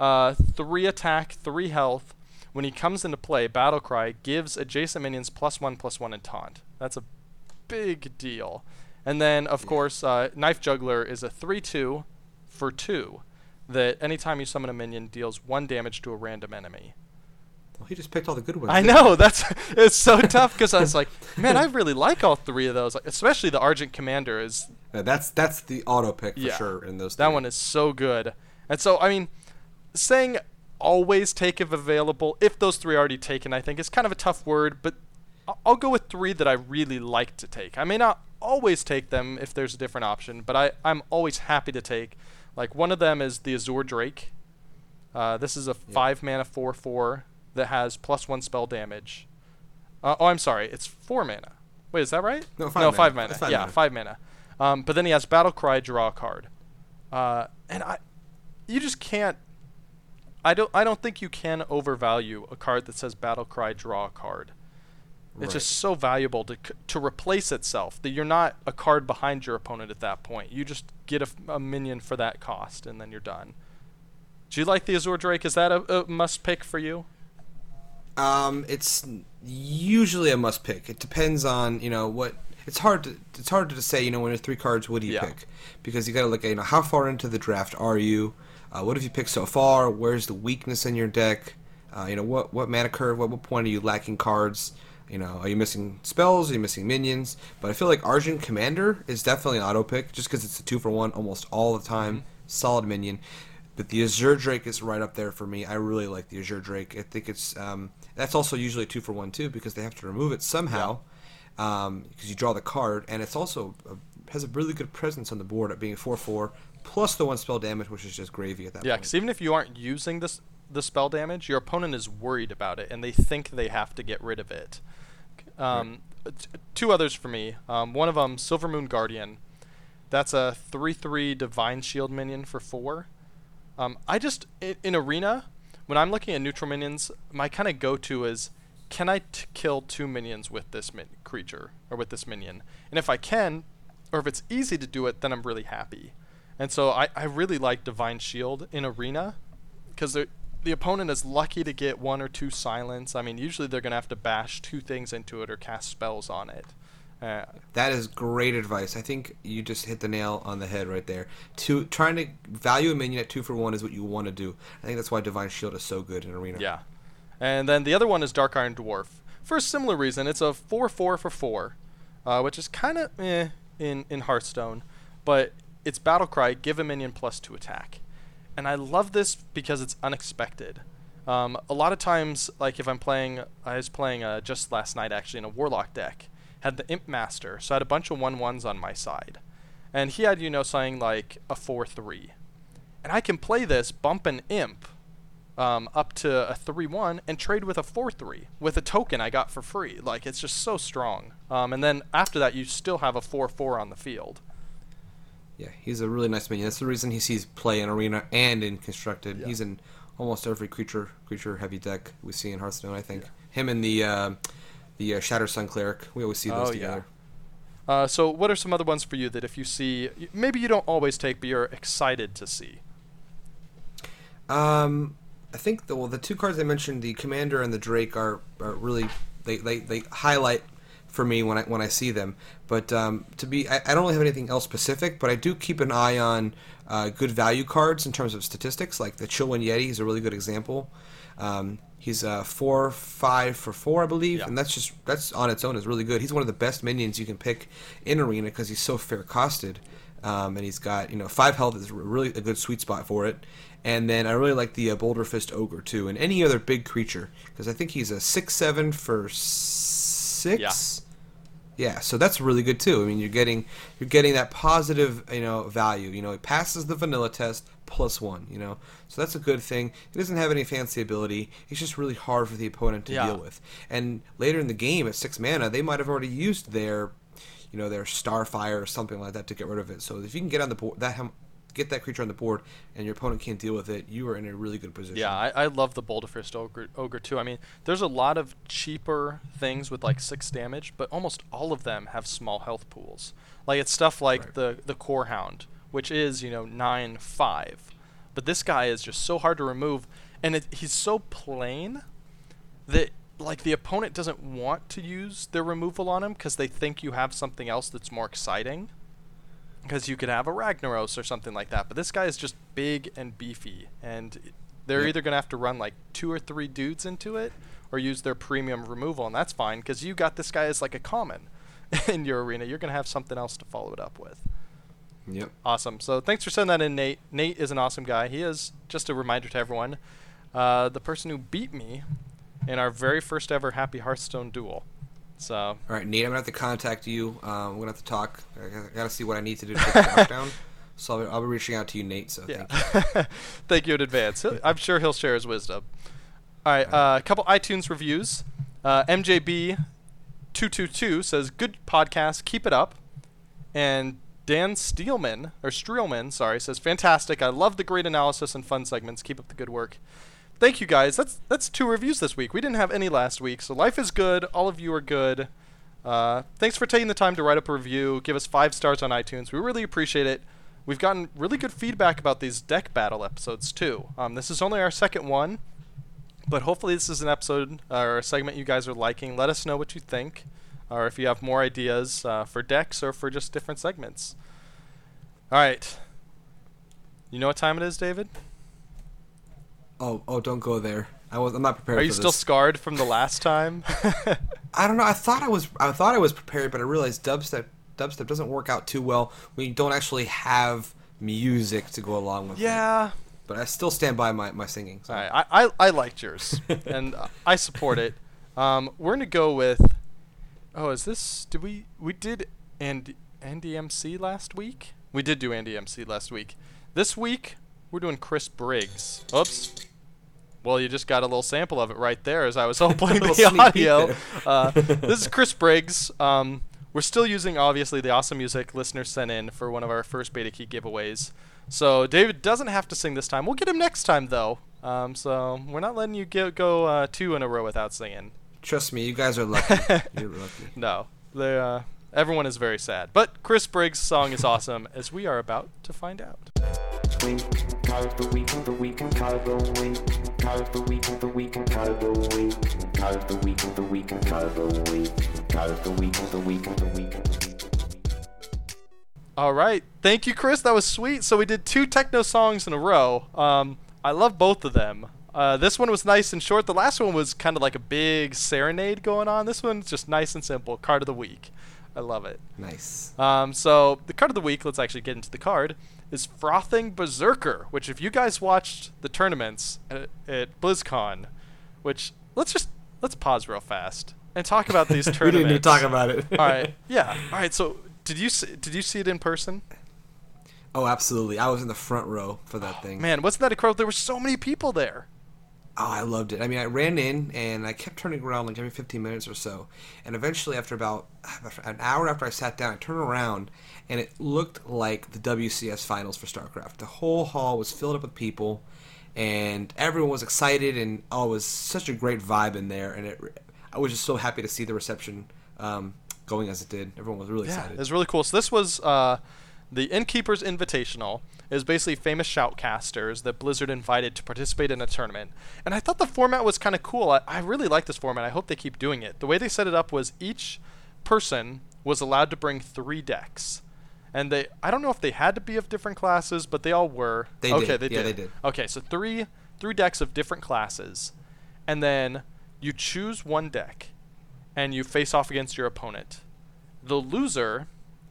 [SPEAKER 4] 3 attack, 3 health. When he comes into play, Battlecry gives adjacent minions +1/+1 and taunt. That's a big deal. And then, of course, Knife Juggler is a 3/2 for 2. That anytime you summon a minion deals 1 damage to a random enemy.
[SPEAKER 3] Well, he just picked all the good ones.
[SPEAKER 4] I know, it's so tough because I was like, man, I really like all 3 of those. Like, especially the Argent Commander is.
[SPEAKER 3] Yeah, that's the auto pick for sure in those.
[SPEAKER 4] That one is so good, and so I mean, saying always take if available. If those 3 are already taken, I think is kind of a tough word, but I'll go with 3 that I really like to take. I may not always take them if there's a different option, but I'm always happy to take. Like, one of them is the Azure Drake. This is a 5 mana 4/4 that has +1 spell damage. I'm sorry, it's 4 mana. Wait, is that right?
[SPEAKER 3] No, 5 mana.
[SPEAKER 4] 5 mana. 5 mana. But then he has Battlecry, draw a card. And you just can't. I don't think you can overvalue a card that says Battlecry, draw a card. It's just so valuable to replace itself that you're not a card behind your opponent at that point. You just get a minion for that cost, and then you're done. Do you like the Azure Drake? Is that a must pick for you?
[SPEAKER 3] It's usually a must pick. It depends on what. It's hard to say. When there's 3 cards, what do you pick? Because you got to look at how far into the draft are you? What have you picked so far? Where's the weakness in your deck? What mana curve? What point are you lacking cards? Are you missing spells? Are you missing minions? But I feel like Argent Commander is definitely an auto pick just because it's a 2-for-1 almost all the time. Solid minion. But the Azure Drake is right up there for me. I really like the Azure Drake. I think it's that's also usually a 2-for-1 too because they have to remove it somehow because you draw the card, and it's also has a really good presence on the board at being a 4/4 plus the 1 spell damage, which is just gravy at that point.
[SPEAKER 4] Yeah, because even if you aren't using the spell damage, your opponent is worried about it and they think they have to get rid of it. 2 others for me. One of them, Silvermoon Guardian. That's a 3/3 Divine Shield minion for 4. In Arena, when I'm looking at neutral minions, my kind of go-to is, can I kill 2 minions with this creature or with this minion? And if I can, or if it's easy to do it, then I'm really happy. And so I really like Divine Shield in Arena because the opponent is lucky to get 1 or 2 silence. I mean, usually they're going to have to bash 2 things into it or cast spells on it.
[SPEAKER 3] That is great advice. I think you just hit the nail on the head right there. Trying to value a minion at 2 for 1 is what you want to do. I think that's why Divine Shield is so good in Arena.
[SPEAKER 4] Yeah. And then the other one is Dark Iron Dwarf. For a similar reason, it's a 4/4 for 4, which is kind of in Hearthstone, but it's Battlecry, give a minion +2 attack. And I love this because it's unexpected. A lot of times, like if I was playing just last night actually in a Warlock deck, had the Imp Master, so I had a bunch of 1/1s on my side. And he had, something like a 4/3. And I can play this, bump an Imp up to a 3/1, and trade with a 4/3 with a token I got for free. Like, it's just so strong. And then after that, you still have a 4/4 on the field.
[SPEAKER 3] Yeah, he's a really nice minion. That's the reason he sees play in Arena and in Constructed. Yeah. He's in almost every creature heavy deck we see in Hearthstone, I think. Yeah. Him and the Shattered Sun Cleric, we always see those together.
[SPEAKER 4] Yeah. So what are some other ones for you that if you see, maybe you don't always take, but you're excited to see?
[SPEAKER 3] I think the 2 cards I mentioned, the Commander and the Drake, are really they highlight for me when I see them. But I don't really have anything else specific, but I do keep an eye on good value cards in terms of statistics. Like the Chillwind Yeti is a really good example. He's 4/5 for 4, I believe, and that's on its own is really good. He's one of the best minions you can pick in Arena because he's so fair costed, and he's got 5 health is really a good sweet spot for it. And then I really like the Boulder Fist Ogre too, and any other big creature because I think he's a 6/7 for 6. Yeah, so that's really good too. I mean, you're getting that positive, value. It passes the vanilla test +1. So that's a good thing. He doesn't have any fancy ability. It's just really hard for the opponent to deal with. And later in the game at 6 mana, they might have already used their Starfire or something like that to get rid of it. So if you can get on the board, get that creature on the board, and your opponent can't deal with it, you are in a really good position.
[SPEAKER 4] Yeah, I love the Boulder Fist Ogre too. I mean, there's a lot of cheaper things with like 6 damage, but almost all of them have small health pools. Like it's stuff like the Core Hound, which is 9/5, but this guy is just so hard to remove, and he's so plain that like the opponent doesn't want to use their removal on him because they think you have something else that's more exciting. Because you could have a Ragnaros or something like that. But this guy is just big and beefy. And they're either going to have to run like 2 or 3 dudes into it or use their premium removal. And that's fine because you got this guy as like a common in your arena. You're going to have something else to follow it up with.
[SPEAKER 3] Yep.
[SPEAKER 4] Awesome. So thanks for sending that in, Nate. Nate is an awesome guy. He is, just a reminder to everyone, the person who beat me in our very first ever Happy Hearthstone duel. So.
[SPEAKER 3] All right, Nate, I'm going to have to contact you. We're going to have to talk. I got to see what I need to do to take the knockdown. So I'll be reaching out to you, Nate. So thank you.
[SPEAKER 4] Thank you in advance. I'm sure he'll share his wisdom. All right, a couple iTunes reviews. MJB222 says, good podcast, keep it up. And Dan Streelman, says, fantastic. I love the great analysis and fun segments. Keep up the good work. Thank you, guys. That's 2 reviews this week. We didn't have any last week, so life is good. All of you are good. Thanks for taking the time to write up a review. Give us 5 stars on iTunes. We really appreciate it. We've gotten really good feedback about these deck battle episodes, too. This is only our 2nd one, but hopefully this is an episode or a segment you guys are liking. Let us know what you think, or if you have more ideas for decks or for just different segments. All right. You know what time it is, David?
[SPEAKER 3] Oh! Don't go there. I'm not prepared.
[SPEAKER 4] Are you still scarred from the last time?
[SPEAKER 3] I don't know. I thought I was prepared, but I realized dubstep doesn't work out too well when you don't actually have music to go along with it.
[SPEAKER 4] Yeah.
[SPEAKER 3] But I still stand by my singing. So.
[SPEAKER 4] All right. I liked yours, and I support it. We're gonna go with. Oh, is this? We did Andy MC last week? We did do Andy MC last week. This week we're doing Chris Briggs. Oops. Well, you just got a little sample of it right there as I was playing the audio. This is Chris Briggs. We're still using, obviously, the awesome music listeners sent in for one of our first beta key giveaways. So David doesn't have to sing this time. We'll get him next time, though. So we're not letting you go 2 in a row without singing.
[SPEAKER 3] Trust me, you guys are lucky. You're lucky.
[SPEAKER 4] No. Everyone is very sad. But Chris Briggs' song is awesome, as we are about to find out.
[SPEAKER 5] card of the week, of the week, and card of the week, card of the week, of the week, and card of the week, card of the week, of the week, of the week, of the week.
[SPEAKER 4] All right. Thank you, Chris. That was sweet. So we did 2 techno songs in a row. I love both of them. This one was nice and short. The last one was kind of like a big serenade going on. This one's just nice and simple. Card of the week. I love it.
[SPEAKER 3] Nice.
[SPEAKER 4] So the card of the week, let's actually get into the card, is Frothing Berserker, which if you guys watched the tournaments at BlizzCon, which let's pause real fast and talk about these tournaments.
[SPEAKER 3] We didn't need to talk about it.
[SPEAKER 4] All right. Yeah. All right. So did you see it in person?
[SPEAKER 3] Oh, absolutely. I was in the front row for that thing.
[SPEAKER 4] Man, wasn't that incredible? There were so many people there.
[SPEAKER 3] Oh, I loved it. I mean, I ran in, and I kept turning around like every 15 minutes or so. And eventually, after about an hour after I sat down, I turned around, and it looked like the WCS finals for StarCraft. The whole hall was filled up with people, and everyone was excited, and it was such a great vibe in there. And I was just so happy to see the reception going as it did. Everyone was really excited.
[SPEAKER 4] It was really cool. So this was the Innkeeper's Invitational. It was basically famous shoutcasters that Blizzard invited to participate in a tournament. And I thought the format was kind of cool. I really like this format. I hope they keep doing it. The way they set it up was each person was allowed to bring 3 decks. And I don't know if they had to be of different classes, but they all were.
[SPEAKER 3] They did.
[SPEAKER 4] Okay, so three decks of different classes. And then you choose one deck, and you face off against your opponent. The loser,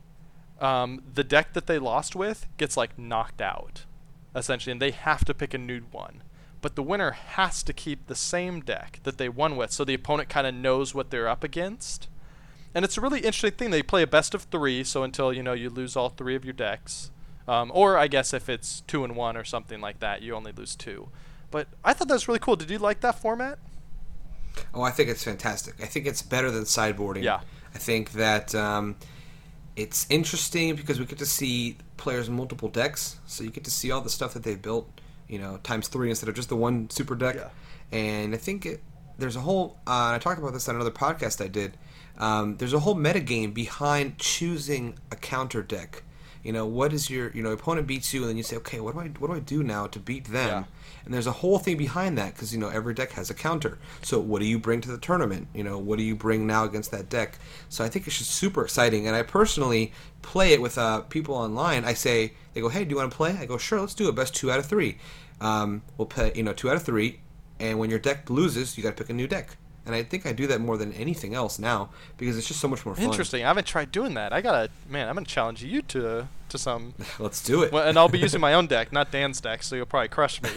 [SPEAKER 4] the deck that they lost with gets like knocked out, essentially, and they have to pick a new one. But the winner has to keep the same deck that they won with, so the opponent kind of knows what they're up against. And it's a really interesting thing. They play a best of 3, so until you lose all 3 of your decks, or I guess if it's 2-1 or something like that, you only lose 2. But I thought that was really cool. Did you like that format?
[SPEAKER 3] Oh, I think it's fantastic. I think it's better than sideboarding.
[SPEAKER 4] Yeah.
[SPEAKER 3] I think that it's interesting because we get to see players in multiple decks, so you get to see all the stuff that they've built, times 3 instead of just the one super deck.
[SPEAKER 4] Yeah.
[SPEAKER 3] And I think there's a whole, I talked about this on another podcast I did, there's a whole metagame behind choosing a counter deck. What is your, opponent beats you, and then you say, okay, what do I do now to beat them?
[SPEAKER 4] Yeah.
[SPEAKER 3] And there's a whole thing behind that because, every deck has a counter. So what do you bring to the tournament? What do you bring now against that deck? So I think it's just super exciting. And I personally play it with people online. They go, hey, do you want to play? I go, sure, let's do it. Best 2 out of 3. We'll play, 2 out of 3. And when your deck loses, you got to pick a new deck. And I think I do that more than anything else now because it's just so much more fun.
[SPEAKER 4] Interesting. I haven't tried doing that. I'm going to challenge you to some.
[SPEAKER 3] Let's do it.
[SPEAKER 4] Well, and I'll be using my own deck, not Dan's deck, so you'll probably crush me.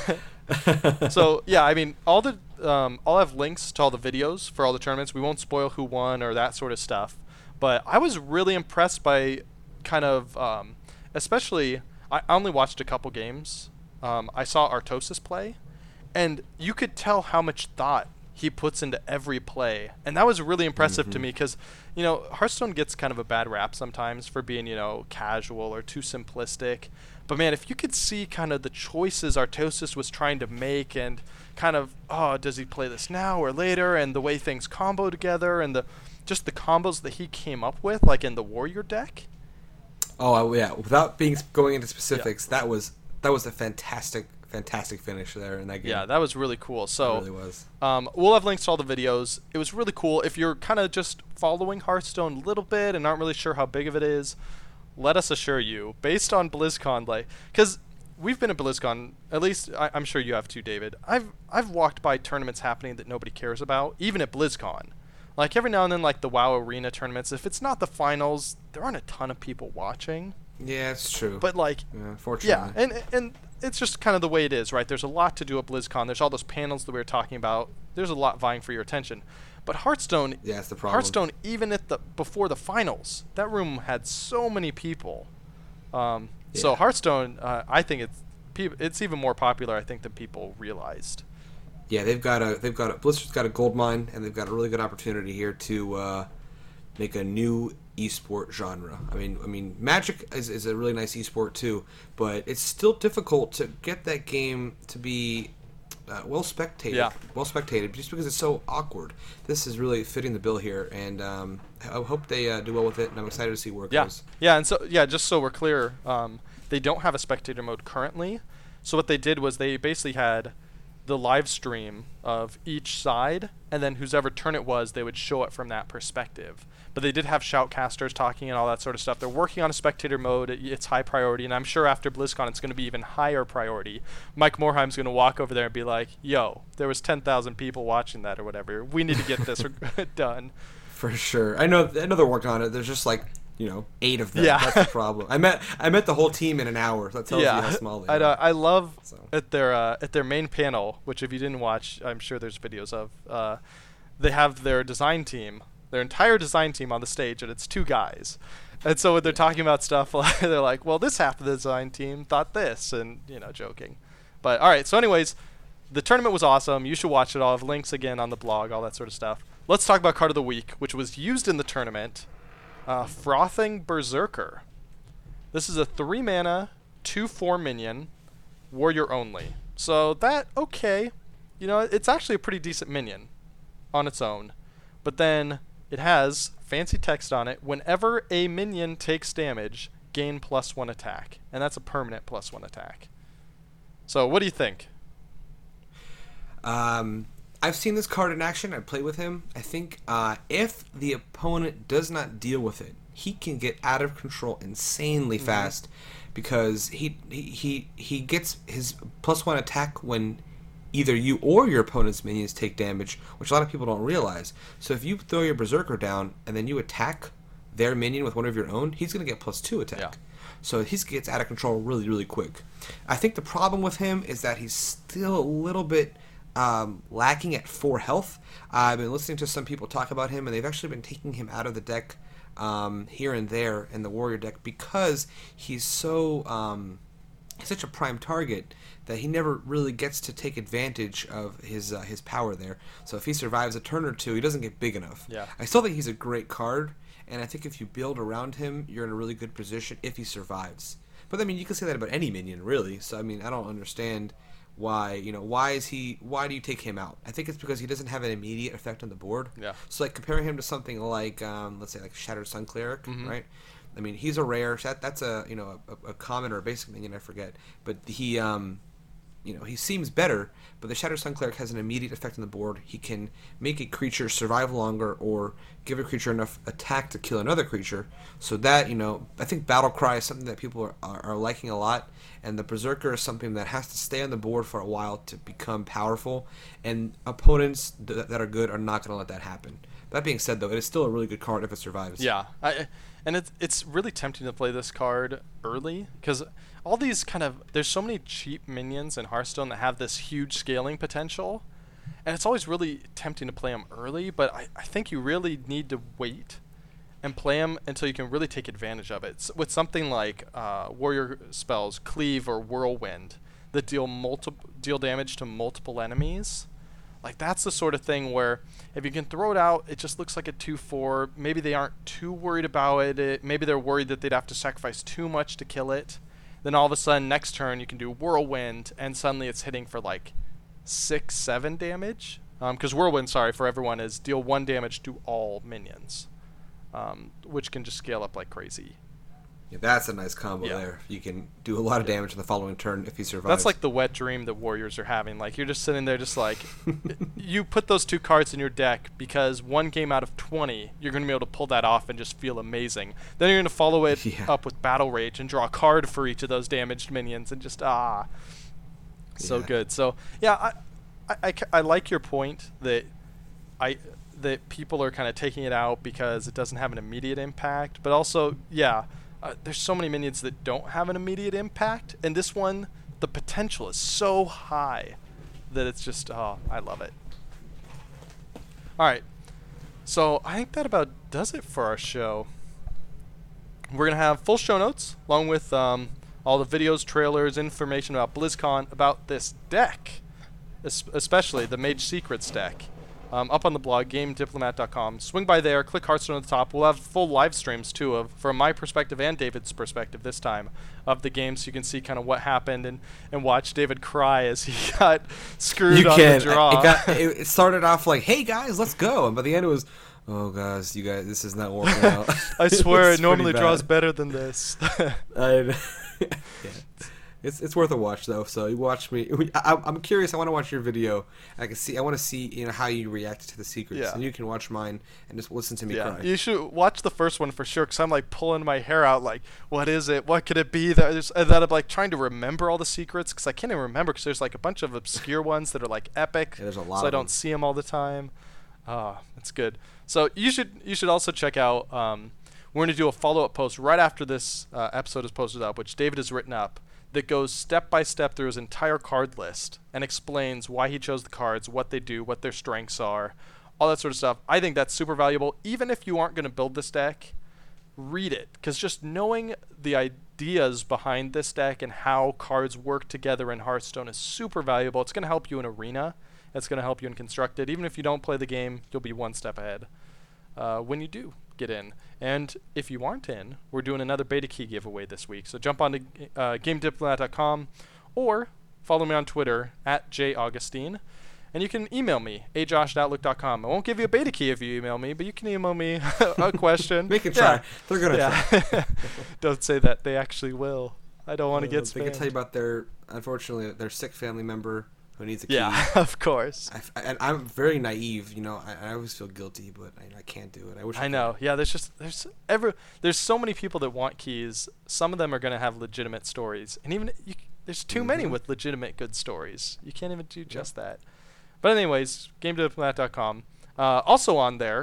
[SPEAKER 4] So, yeah, I mean, I'll have links to all the videos for all the tournaments. We won't spoil who won or that sort of stuff. But I was really impressed by kind of, especially, I only watched a couple games. I saw Artosis play, and you could tell how much thought he puts into every play, and that was really impressive to me because Hearthstone gets kind of a bad rap sometimes for being casual or too simplistic, but man, if you could see kind of the choices Artosis was trying to make and kind of does he play this now or later, and the way things combo together and the combos that he came up with, like in the Warrior deck.
[SPEAKER 3] Oh yeah, without going into specifics, that was a fantastic finish there in that game.
[SPEAKER 4] Yeah, that was really cool. So
[SPEAKER 3] it really was.
[SPEAKER 4] We'll have links to all the videos. It was really cool. If you're kind of just following Hearthstone a little bit and aren't really sure how big of it is, let us assure you, based on BlizzCon, because we've been at BlizzCon, at least I'm sure you have too, David. I've walked by tournaments happening that nobody cares about, even at BlizzCon. Like every now and then, like the WoW Arena tournaments, if it's not the finals, there aren't a ton of people watching.
[SPEAKER 3] Yeah, it's true.
[SPEAKER 4] But
[SPEAKER 3] fortunately.
[SPEAKER 4] Yeah, and it's just kind of the way it is, right? There's a lot to do at BlizzCon. There's all those panels that we were talking about. There's a lot vying for your attention. But Hearthstone,
[SPEAKER 3] that's the problem.
[SPEAKER 4] Hearthstone, even before the finals, that room had so many people. So Hearthstone, I think it's even more popular, I think, than people realized.
[SPEAKER 3] Yeah, Blizzard's got a gold mine, and they've got a really good opportunity here to make a new esport genre. I mean, Magic is a really nice esport too, but it's still difficult to get that game to be well spectated.
[SPEAKER 4] Yeah.
[SPEAKER 3] Well spectated, just because it's so awkward. This is really fitting the bill here, and I hope they do well with it. And I'm excited to see where it goes.
[SPEAKER 4] Yeah, and so just so we're clear, they don't have a spectator mode currently. So what they did was they basically had the live stream of each side, and then whoever turn it was, they would show it from that perspective. But they did have shoutcasters talking and all that sort of stuff. They're working on a spectator mode. It's high priority, and I'm sure after BlizzCon it's going to be even higher priority. Mike Morheim's going to walk over there and be like, yo, there was 10,000 people watching that or whatever. We need to get this done.
[SPEAKER 3] For sure. I know they're working on it. There's just 8 of them.
[SPEAKER 4] Yeah.
[SPEAKER 3] That's the problem. I met the whole team in an hour. That tells you how small they are.
[SPEAKER 4] I love at their main panel, which if you didn't watch, I'm sure there's videos of. They have their design team, their entire design team on the stage, and it's 2 guys. And so when they're talking about stuff, they're like, "Well, this half of the design team thought this," and joking. But all right. So, anyways, the tournament was awesome. You should watch it. I'll have links again on the blog, all that sort of stuff. Let's talk about card of the week, which was used in the tournament. Frothing Berserker. This is a 3-mana, 2/4 minion, warrior only. So that, okay. It's actually a pretty decent minion on its own. But then it has fancy text on it. Whenever a minion takes damage, gain +1 attack. And that's a permanent +1 attack. So what do you think?
[SPEAKER 3] I've seen this card in action. I played with him. I think if the opponent does not deal with it, he can get out of control insanely fast, because he gets his +1 attack when either you or your opponent's minions take damage, which a lot of people don't realize. So if you throw your Berserker down and then you attack their minion with one of your own, he's going to get +2 attack. Yeah. So he gets out of control really, really quick. I think the problem with him is that he's still a little bit lacking at 4 health. I've been listening to some people talk about him, and they've actually been taking him out of the deck here and there in the warrior deck, because he's so he's such a prime target that he never really gets to take advantage of his power there. So if he survives a turn or 2, he doesn't get big enough.
[SPEAKER 4] Yeah.
[SPEAKER 3] I still think he's a great card, and I think if you build around him, you're in a really good position if he survives. But I mean, you can say that about any minion, really. So I mean, I don't understand why do you take him out? I think it's because he doesn't have an immediate effect on the board.
[SPEAKER 4] Yeah.
[SPEAKER 3] So comparing him to something like let's say Shattered Sun Cleric, right? I mean, he's a rare. That's a common or a basic minion, I forget. But he he seems better, but the Shattered Sun Cleric has an immediate effect on the board. He can make a creature survive longer or give a creature enough attack to kill another creature. So that, I think Battle Cry is something that people are liking a lot, and the Berserker is something that has to stay on the board for a while to become powerful, and opponents that are good are not going to let that happen. That being said, though, it is still a really good card if it survives.
[SPEAKER 4] Yeah, and it's really tempting to play this card early, because all these there's so many cheap minions in Hearthstone that have this huge scaling potential, and it's always really tempting to play them early, but I think you really need to wait and play them until you can really take advantage of it. So with something like warrior spells, Cleave or Whirlwind, that deal damage to multiple enemies. Like, that's the sort of thing where if you can throw it out, it just looks like a 2/4. Maybe they aren't too worried about it. Maybe they're worried that they'd have to sacrifice too much to kill it. Then all of a sudden, next turn, you can do Whirlwind, and suddenly it's hitting for like 6-7 damage. Because Whirlwind, for everyone, is deal 1 damage to all minions, which can just scale up like crazy.
[SPEAKER 3] Yeah, that's a nice combo there. You can do a lot of damage in the following turn if he survives.
[SPEAKER 4] That's like the wet dream that Warriors are having. Like, you're just sitting there just like, you put those 2 cards in your deck because 1 game out of 20, you're going to be able to pull that off and just feel amazing. Then you're going to follow it up with Battle Rage and draw a card for each of those damaged minions and just, so good. So, yeah, I like your point that people are kind of taking it out because it doesn't have an immediate impact. But also, there's so many minions that don't have an immediate impact, and this one, the potential is so high that it's just, I love it. Alright, so I think that about does it for our show. We're going to have full show notes, along with all the videos, trailers, information about BlizzCon, about this deck, especially the Mage Secrets deck. Up on the blog, GameDiplomat.com. Swing by there, click Hearthstone at the top. We'll have full live streams, too, from my perspective and David's perspective this time, of the game, so you can see kind of what happened and watch David cry as he got screwed on the draw.
[SPEAKER 3] It started off like, hey, guys, let's go. And by the end, it was, oh, guys, you guys, this is not working out.
[SPEAKER 4] I swear, it normally draws better than this.
[SPEAKER 3] It's worth a watch though. So you watch me. I'm curious. I want to watch your video. I want to see how you react to the secrets.
[SPEAKER 4] Yeah.
[SPEAKER 3] And you can watch mine and just listen to me cry.
[SPEAKER 4] You should watch the first one for sure. Because I'm like pulling my hair out. Like, what is it? What could it be? That I'm like trying to remember all the secrets because I can't even remember because there's like a bunch of obscure ones that are like epic.
[SPEAKER 3] Yeah, there's a lot.
[SPEAKER 4] So I don't see them all the time. It's good. So you should also check out. We're going to do a follow-up post right after this episode is posted up, which David has written up, that goes step by step through his entire card list and explains why he chose the cards, what they do, what their strengths are, all that sort of stuff. I think that's super valuable. Even if you aren't going to build this deck, read it, because just knowing the ideas behind this deck and how cards work together in Hearthstone is super valuable. It's going to help you in Arena. It's going to help you in Constructed. Even if you don't play the game, you'll be one step ahead when you do get in. And if you aren't in, we're doing another beta key giveaway this week. So jump on to GameDiplomat.com or follow me on Twitter @JAugustine. And you can email me, ajosh@outlook.com. I won't give you a beta key if you email me, but you can email me a question.
[SPEAKER 3] Make it try. They're going to try.
[SPEAKER 4] Don't say that. They actually will. I don't want to get spammed.
[SPEAKER 3] They can tell you about unfortunately, their sick family member who needs a key.
[SPEAKER 4] Yeah, of course.
[SPEAKER 3] And I'm very naive, I always feel guilty, but I can't do it. I
[SPEAKER 4] know. Yeah, there's so many people that want keys. Some of them are going to have legitimate stories, and even there's too many with legitimate good stories. You can't even do just that. But anyways, GameDiplomat.com. Also on there,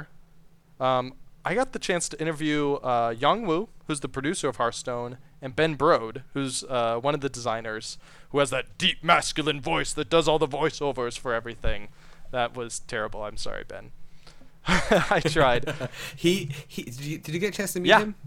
[SPEAKER 4] I got the chance to interview Yang Wu, who's the producer of Hearthstone, and Ben Brode, who's one of the designers, who has that deep masculine voice that does all the voiceovers for everything. That was terrible. I'm sorry, Ben. I tried.
[SPEAKER 3] Did you get a chance to meet him?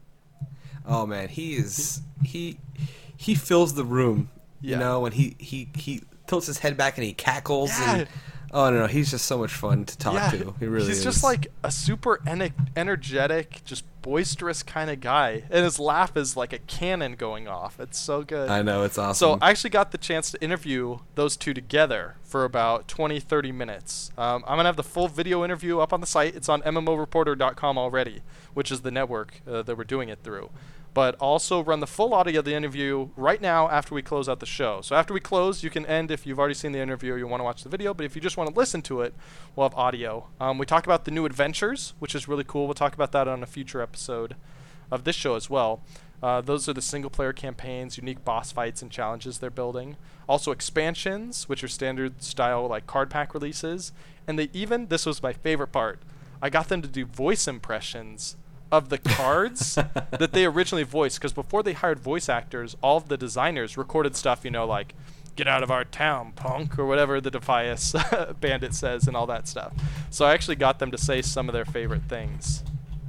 [SPEAKER 3] Oh man, he fills the room. When he tilts his head back and he cackles and oh no, he's just so much fun to talk to. He really is.
[SPEAKER 4] He's just like a super energetic, just boisterous kind of guy, and his laugh is like a cannon going off. It's so good.
[SPEAKER 3] I know, it's awesome.
[SPEAKER 4] So I actually got the chance to interview those two together for about 20-30 minutes. I'm gonna have the full video interview up on the site. It's on MMOreporter.com already, which is the network that we're doing it through. But also run the full audio of the interview right now after we close out the show. So after we close, you can end if you've already seen the interview or you want to watch the video. But if you just want to listen to it, we'll have audio. We talk about the new adventures, which is really cool. We'll talk about that on a future episode of this show as well. Those are the single-player campaigns, unique boss fights and challenges they're building. Also expansions, which are standard-style like card pack releases. And this was my favorite part, I got them to do voice impressions of the cards that they originally voiced, because before they hired voice actors, all of the designers recorded stuff, like "Get out of our town, punk," or whatever the Defias bandit says and all that stuff. So I actually got them to say some of their favorite things.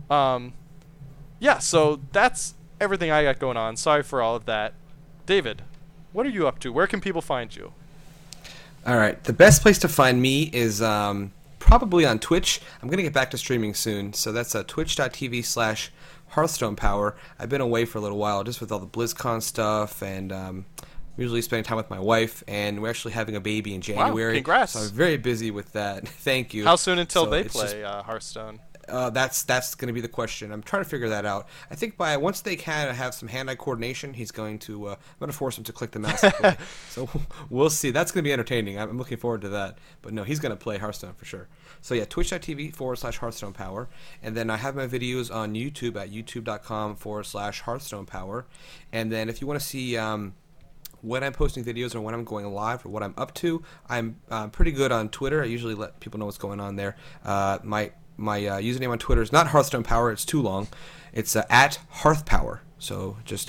[SPEAKER 4] So that's everything I got going on. Sorry for all of that. David, what are you up to? Where can people find you?
[SPEAKER 3] All right, the best place to find me is probably on Twitch. I'm going to get back to streaming soon, so that's twitch.tv/Hearthstone Power. I've been away for a little while just with all the BlizzCon stuff, and usually spending time with my wife, and we're actually having a baby in January.
[SPEAKER 4] Wow, congrats.
[SPEAKER 3] So I'm very busy with that. Thank you.
[SPEAKER 4] How soon until they play Hearthstone?
[SPEAKER 3] That's going to be the question. I'm trying to figure that out. I think once they kind of have some hand-eye coordination, I'm going to force him to click the mouse and play. So we'll see. That's going to be entertaining. I'm looking forward to that. But no, he's going to play Hearthstone for sure. So yeah, twitch.tv/Hearthstone Power. And then I have my videos on YouTube at youtube.com/Hearthstone Power. And then if you want to see when I'm posting videos or when I'm going live or what I'm up to, I'm pretty good on Twitter. I usually let people know what's going on there. My username on Twitter is not Hearthstone Power. It's too long. It's at Hearthpower. So just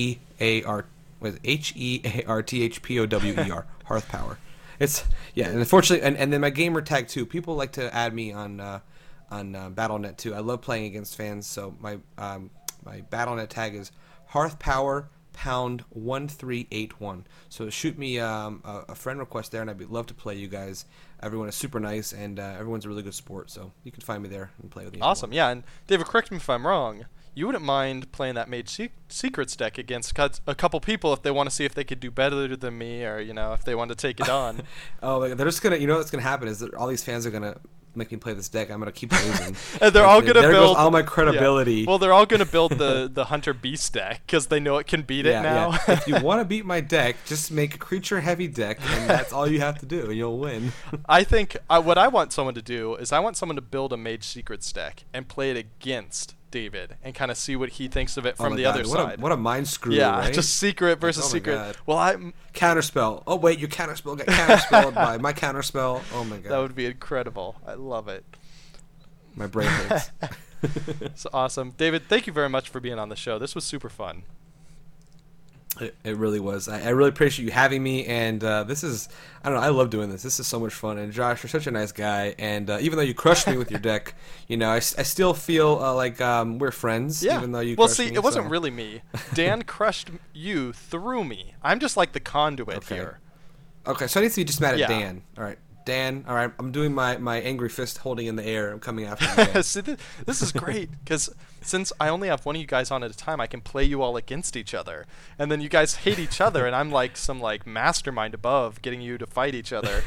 [SPEAKER 3] HEARTHPOWER. Hearthpower. It's and unfortunately, and then my gamer tag too. People like to add me on BattleNet too. I love playing against fans. So my BattleNet tag is Hearthpower #1381. So shoot me a friend request there, and I'd love to play you guys. Everyone is super nice, and everyone's a really good sport, so you can find me there and play with me.
[SPEAKER 4] Awesome, yeah. And David, correct me if I'm wrong. You wouldn't mind playing that Mage Secrets deck against a couple people if they want to see if they could do better than me, or if they want to take it on.
[SPEAKER 3] Oh, they're just gonna. What's gonna happen is that all these fans are gonna make me play this deck, I'm gonna keep losing.
[SPEAKER 4] And they're all gonna
[SPEAKER 3] there
[SPEAKER 4] build
[SPEAKER 3] goes all my credibility.
[SPEAKER 4] Yeah. Well, they're all gonna build the Hunter Beast deck because they know it can beat it now.
[SPEAKER 3] Yeah. If you want to beat my deck, just make a creature heavy deck, and that's all you have to do, and you'll win.
[SPEAKER 4] I think what I want someone to do is I want someone to build a Mage Secrets deck and play it against David and kind of see what he thinks of it from the other side.
[SPEAKER 3] What a mind screw!
[SPEAKER 4] Yeah,
[SPEAKER 3] right?
[SPEAKER 4] just secret versus secret.
[SPEAKER 3] God.
[SPEAKER 4] Well, I
[SPEAKER 3] counterspell. Oh wait, your counterspell got counterspelled by my counterspell. Oh my god,
[SPEAKER 4] that would be incredible. I love it.
[SPEAKER 3] My brain hurts.
[SPEAKER 4] It's awesome, David. Thank you very much for being on the show. This was super fun.
[SPEAKER 3] It really was. I really appreciate you having me, and this is, I don't know, I love doing this. This is so much fun, and Josh, you're such a nice guy, and even though you crushed me with your deck, you know, I still feel like we're friends, even though you crushed me.
[SPEAKER 4] It wasn't really me. Dan crushed you through me. I'm just like the conduit here.
[SPEAKER 3] Okay, so I need to be just mad at Dan. All right. Dan, all right, I'm doing my angry fist holding in the air. I'm coming after you.
[SPEAKER 4] See, this is great, because since I only have one of you guys on at a time, I can play you all against each other. And then you guys hate each other, and I'm like some mastermind above getting you to fight each other.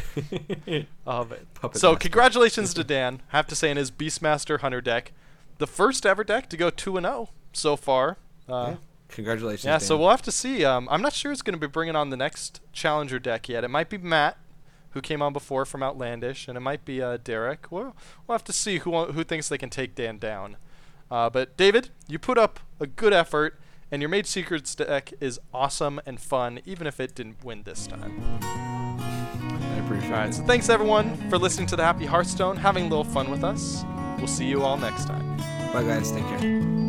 [SPEAKER 4] So congratulations to Dan. I have to say, in his Beastmaster Hunter deck, the first ever deck to go 2-0 so far.
[SPEAKER 3] Congratulations,
[SPEAKER 4] Yeah,
[SPEAKER 3] Dan.
[SPEAKER 4] so we'll have to see. I'm not sure who's going to be bringing on the next Challenger deck yet. It might be Matt, who came on before from Outlandish, and it might be Derek. We'll have to see who thinks they can take Dan down. But David, you put up a good effort, and your Mage Secrets deck is awesome and fun, even if it didn't win this time.
[SPEAKER 3] I appreciate it.
[SPEAKER 4] All right, so thanks everyone for listening to the Happy Hearthstone, having a little fun with us. We'll see you all next time.
[SPEAKER 3] Bye, guys. Take care.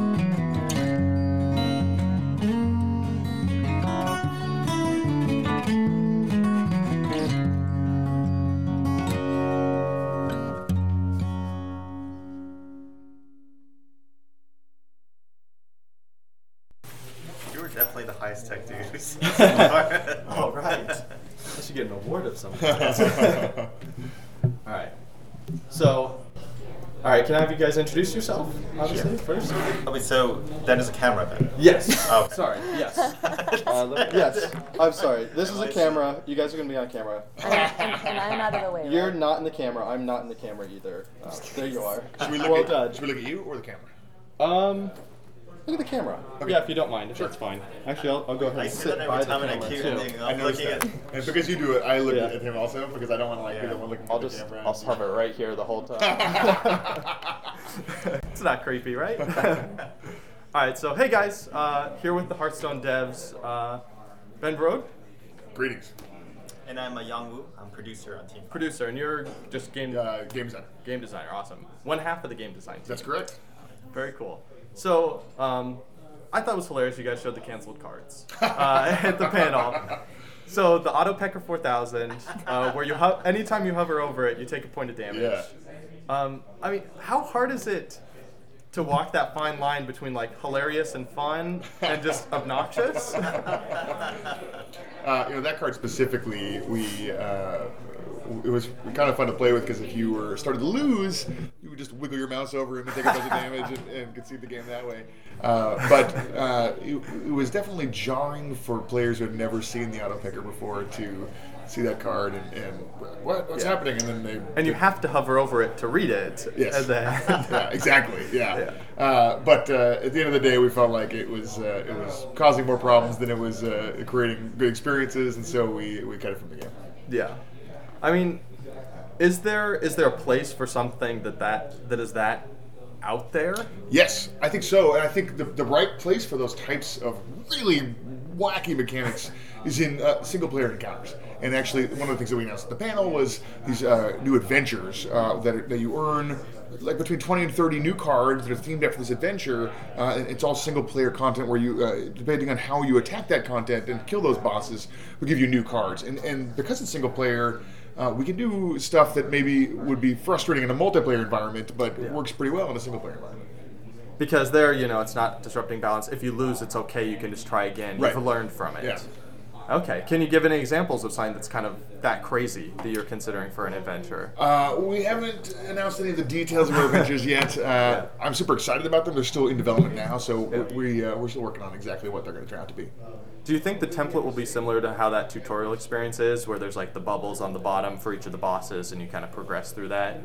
[SPEAKER 6] Definitely the highest tech dude.
[SPEAKER 7] Oh, right. I should get an award of some kind. Alright. So, alright, can I have you guys introduce yourself, obviously, first?
[SPEAKER 6] Okay, so that is a camera then?
[SPEAKER 7] Yes.
[SPEAKER 6] Oh.
[SPEAKER 7] Sorry, yes. Yes, I'm sorry. This is a camera. You guys are going to be on camera.
[SPEAKER 8] And I'm out of the way.
[SPEAKER 7] You're
[SPEAKER 8] right?
[SPEAKER 7] not in the camera. I'm not in the camera either. There you are.
[SPEAKER 9] Should we look
[SPEAKER 7] Well
[SPEAKER 9] at,
[SPEAKER 7] done.
[SPEAKER 9] Should we look at you or the camera?
[SPEAKER 7] Look at the camera.
[SPEAKER 9] Okay.
[SPEAKER 7] Yeah, if you don't mind, if that's fine. Actually, I'll go ahead
[SPEAKER 6] I
[SPEAKER 7] and
[SPEAKER 6] see
[SPEAKER 7] sit
[SPEAKER 6] that
[SPEAKER 7] by
[SPEAKER 6] every
[SPEAKER 7] the
[SPEAKER 6] time and I
[SPEAKER 7] camera,
[SPEAKER 6] keep
[SPEAKER 7] too.
[SPEAKER 6] thinking,
[SPEAKER 9] I
[SPEAKER 6] I'm
[SPEAKER 9] noticed
[SPEAKER 6] looking
[SPEAKER 9] that.
[SPEAKER 6] at.
[SPEAKER 9] And because you do it, I look
[SPEAKER 7] Yeah.
[SPEAKER 9] at him also because I don't want to be the one looking
[SPEAKER 7] I'll
[SPEAKER 9] at the camera.
[SPEAKER 7] hover right here the whole time. It's not creepy, right? Alright, so hey guys, here with the Hearthstone devs, Ben Brode,
[SPEAKER 9] Greetings.
[SPEAKER 6] And I'm a Yang Wu. I'm producer on Team.
[SPEAKER 7] producer, and you're just game
[SPEAKER 9] Game designer.
[SPEAKER 7] designer. Awesome. One half of the game design team.
[SPEAKER 9] That's correct.
[SPEAKER 7] Very cool. So, I thought it was hilarious you guys showed the canceled cards at the panel. So the Auto Pecker 4000, where you anytime you hover over it, you take a point of damage.
[SPEAKER 9] Yeah.
[SPEAKER 7] I mean, how hard is it to walk that fine line between like hilarious and fun and just obnoxious?
[SPEAKER 9] That card specifically, it was kind of fun to play with because if you were started to lose, you would just wiggle your mouse over him and take a bunch of damage and concede the game that way. But it was definitely jarring for players who had never seen the Auto Picker before to see that card and what's happening, and then
[SPEAKER 7] you have to hover over it to read it.
[SPEAKER 9] Yes.
[SPEAKER 7] And then
[SPEAKER 9] Yeah, exactly. Yeah. But at the end of the day, we felt like it was causing more problems than it was creating good experiences, and so we cut it from the game.
[SPEAKER 7] Yeah. I mean, is there a place for something that is that out there?
[SPEAKER 9] Yes, I think so, and I think the right place for those types of really wacky mechanics is in single-player encounters. And actually, one of the things that we announced at the panel was these new adventures that you earn, like between 20 and 30 new cards that are themed after this adventure. And it's all single-player content where you, depending on how you attack that content and kill those bosses, will give you new cards. And because it's single-player, we can do stuff that maybe would be frustrating in a multiplayer environment, but it works pretty well in a single-player environment.
[SPEAKER 7] Because there, it's not disrupting balance. If you lose, it's okay. You can just try again.
[SPEAKER 9] Right.
[SPEAKER 7] You've learned from it.
[SPEAKER 9] Yeah.
[SPEAKER 4] Okay. Can you give any examples of something that's kind of that crazy that you're considering for an adventure?
[SPEAKER 9] We haven't announced any of the details of our adventures yet. I'm super excited about them. They're still in development now, so we're still working on exactly what they're going to turn out to be.
[SPEAKER 4] Do you think the template will be similar to how that tutorial experience is, where there's like the bubbles on the bottom for each of the bosses, and you kind of progress through that?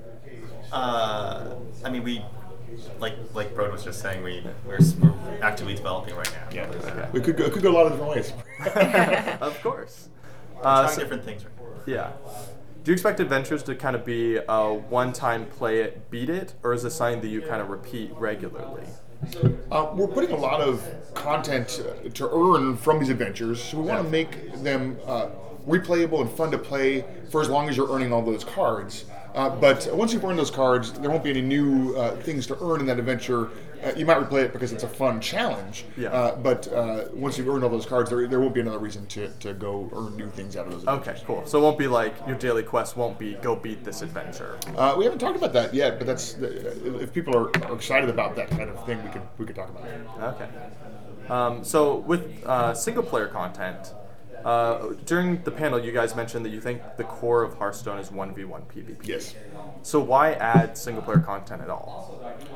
[SPEAKER 6] I mean, like Brode was just saying, we're actively developing right now.
[SPEAKER 9] Yeah, okay. It could go a lot of different ways.
[SPEAKER 4] Of course.
[SPEAKER 6] Trying different things right now.
[SPEAKER 4] Yeah. Do you expect adventures to kind of be a one-time play it, beat it, or is it something that you kind of repeat regularly?
[SPEAKER 9] We're putting a lot of content to earn from these adventures, so we want to make them replayable and fun to play for as long as you're earning all those cards. But once you've earned those cards, there won't be any new things to earn in that adventure. You might replay it because it's a fun challenge, but once you've earned all those cards, there won't be another reason to go earn new things out of those adventures.
[SPEAKER 4] Okay, cool. So it won't be like your daily quest won't be go beat this adventure.
[SPEAKER 9] We haven't talked about that yet, but that's if people are excited about that kind of thing, we could talk about it.
[SPEAKER 4] Okay. So with single-player content, during the panel, you guys mentioned that you think the core of Hearthstone is 1v1 PvP.
[SPEAKER 9] Yes.
[SPEAKER 4] So why add single-player content at all?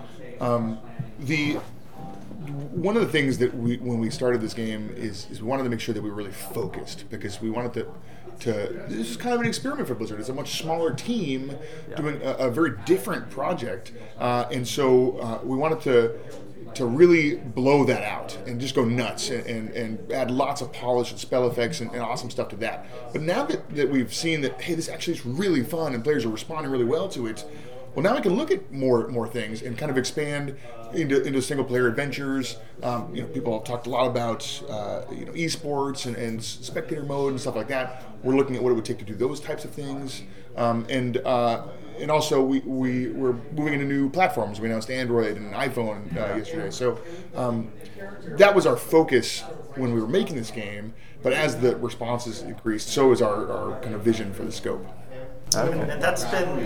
[SPEAKER 9] One of the things that when we started this game is we wanted to make sure that we were really focused, because we wanted to this is kind of an experiment for Blizzard. It's a much smaller team doing a very different project, and so we wanted to really blow that out and just go nuts and add lots of polish and spell effects and awesome stuff to that. But now that we've seen that, hey, this actually is really fun and players are responding really well to it, well, now we can look at more things and kind of expand into single player adventures. People have talked a lot about esports and spectator mode and stuff like that. We're looking at what it would take to do those types of things, and also we're moving into new platforms. We announced Android and iPhone yesterday, so that was our focus when we were making this game. But as the responses increased, so is our kind of vision for the scope.
[SPEAKER 6] Okay. And that's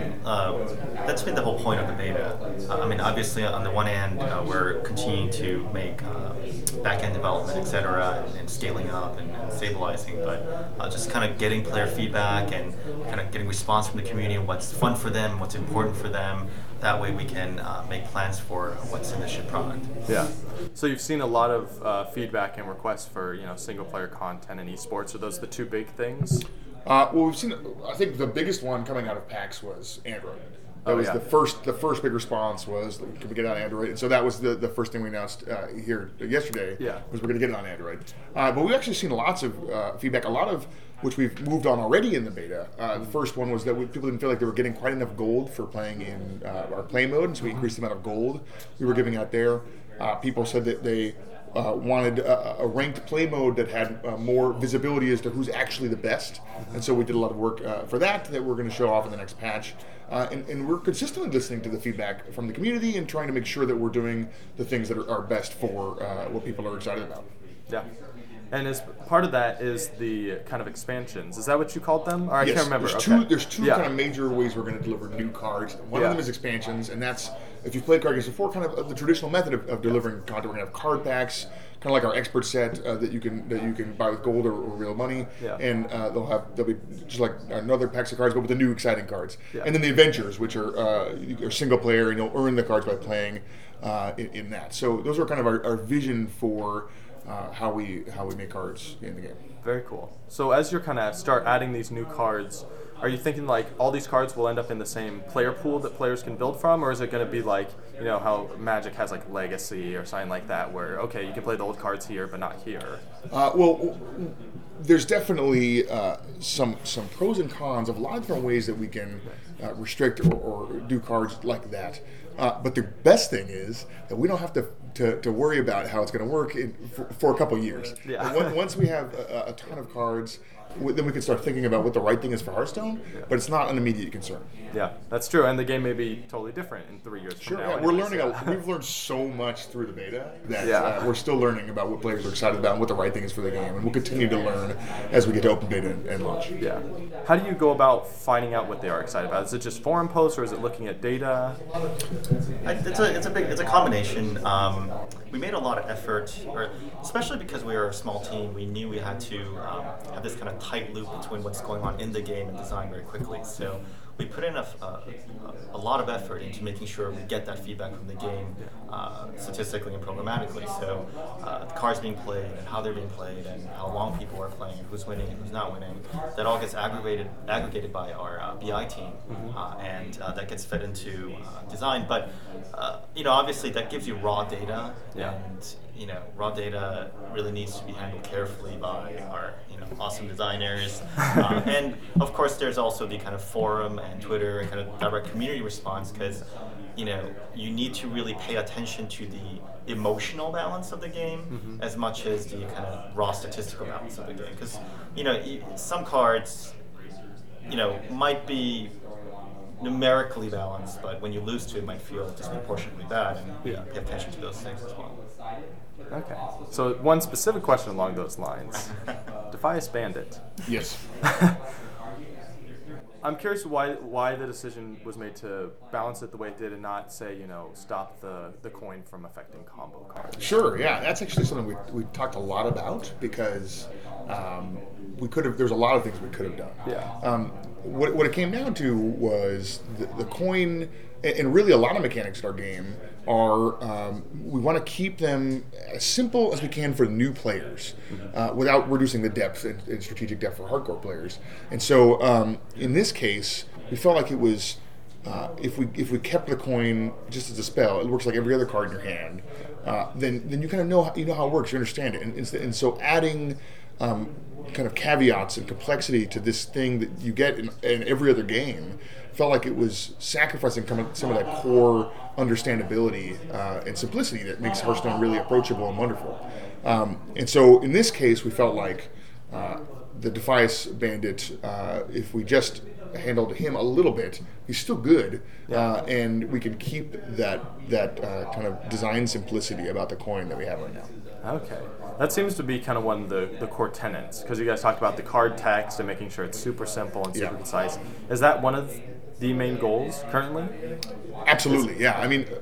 [SPEAKER 6] been the whole point of the beta. I mean, obviously, on the one hand, we're continuing to make back-end development, etc., and scaling up and stabilizing, but just kind of getting player feedback and kind of getting response from the community on what's fun for them, what's important for them. That way we can make plans for what's in the ship product.
[SPEAKER 4] Yeah. So you've seen a lot of feedback and requests for single-player content and esports. Are those the two big things?
[SPEAKER 9] Well, we've seen. I think the biggest one coming out of PAX was Android. That was the first big response was, can we get it on Android? And so that was the first thing we announced here yesterday. Was we're going to get it on Android. But we've actually seen lots of feedback, a lot of which we've moved on already in the beta. The first one was that people didn't feel like they were getting quite enough gold for playing in our play mode, and so we increased the amount of gold we were giving out there. People said that they wanted a ranked play mode that had more visibility as to who's actually the best, and so we did a lot of work for that we're going to show off in the next patch. And we're consistently listening to the feedback from the community and trying to make sure that we're doing the things that are best for what people are excited about.
[SPEAKER 4] Yeah. And as part of that is the kind of expansions. Is that what you called them? Or I can't remember.
[SPEAKER 9] There's two kind of major ways we're going to deliver new cards. One of them is expansions, and that's, if you've played card games before, kind of the traditional method of delivering content. We're going to have card packs, kind of like our expert set that you can buy with gold or real money, and they'll be just like another packs of cards, but with the new exciting cards. And then the adventures, which are single player, and you'll earn the cards by playing in that. So those are kind of our vision for how we make cards in the game.
[SPEAKER 4] Very cool. So as you're kind of start adding these new cards, are you thinking like all these cards will end up in the same player pool that players can build from, or is it going to be like how Magic has like Legacy or something like that, where you can play the old cards here but not here?
[SPEAKER 9] Well, there's definitely some pros and cons of a lot of different ways that we can restrict or do cards like that. But the best thing is that we don't have to worry about how it's going to work for a couple years. Once we have a ton of cards, then we can start thinking about what the right thing is for Hearthstone, but it's not an immediate concern.
[SPEAKER 4] Yeah, that's true, and the game may be totally different in 3 years from now.
[SPEAKER 9] We're learning we've learned so much through the beta that we're still learning about what players are excited about and what the right thing is for the game, and we'll continue to learn as we get to open beta and launch.
[SPEAKER 4] Yeah. How do you go about finding out what they are excited about? Is it just forum posts, or is it looking at data?
[SPEAKER 6] It's a combination. we made a lot of effort, or especially because we were a small team, we knew we had to have this kind of tight loop between what's going on in the game and design very quickly. So we put in a lot of effort into making sure we get that feedback from the game statistically and programmatically. So the cards being played and how they're being played and how long people are playing and who's winning and who's not winning, that all gets aggregated by our BI team, and that gets fed into design. But obviously that gives you raw data, and raw data really needs to be handled carefully by our awesome designers. And of course there's also the kind of forum and Twitter and kind of direct community response, because you need to really pay attention to the emotional balance of the game as much as the kind of raw statistical balance of the game, because some cards might be numerically balanced, but when you lose to it might feel disproportionately bad, and pay attention to those things as well.
[SPEAKER 4] Okay. So one specific question along those lines. Defias Bandit.
[SPEAKER 9] Yes.
[SPEAKER 4] I'm curious why the decision was made to balance it the way it did and not say, stop the coin from affecting combo cards.
[SPEAKER 9] Sure, yeah. That's actually something we talked a lot about, because there's a lot of things we could have done.
[SPEAKER 4] Yeah.
[SPEAKER 9] What it came down to was the coin, and really a lot of mechanics in our game are, we want to keep them as simple as we can for new players, without reducing the depth and strategic depth for hardcore players. And so in this case, we felt like it was, if we kept the coin just as a spell, it works like every other card in your hand, then you kind of know how it works, you understand it. And so adding kind of caveats and complexity to this thing that you get in every other game felt like it was sacrificing some of that core understandability and simplicity that makes Hearthstone really approachable and wonderful. And so in this case, we felt like the Defias Bandit, if we just handled him a little bit, he's still good, and we can keep that kind of design simplicity about the coin that we have right now.
[SPEAKER 4] Okay. That seems to be kind of one of the core tenets, because you guys talked about the card text and making sure it's super simple and super concise. Is that one of the main goals currently?
[SPEAKER 9] Absolutely, yeah. I mean,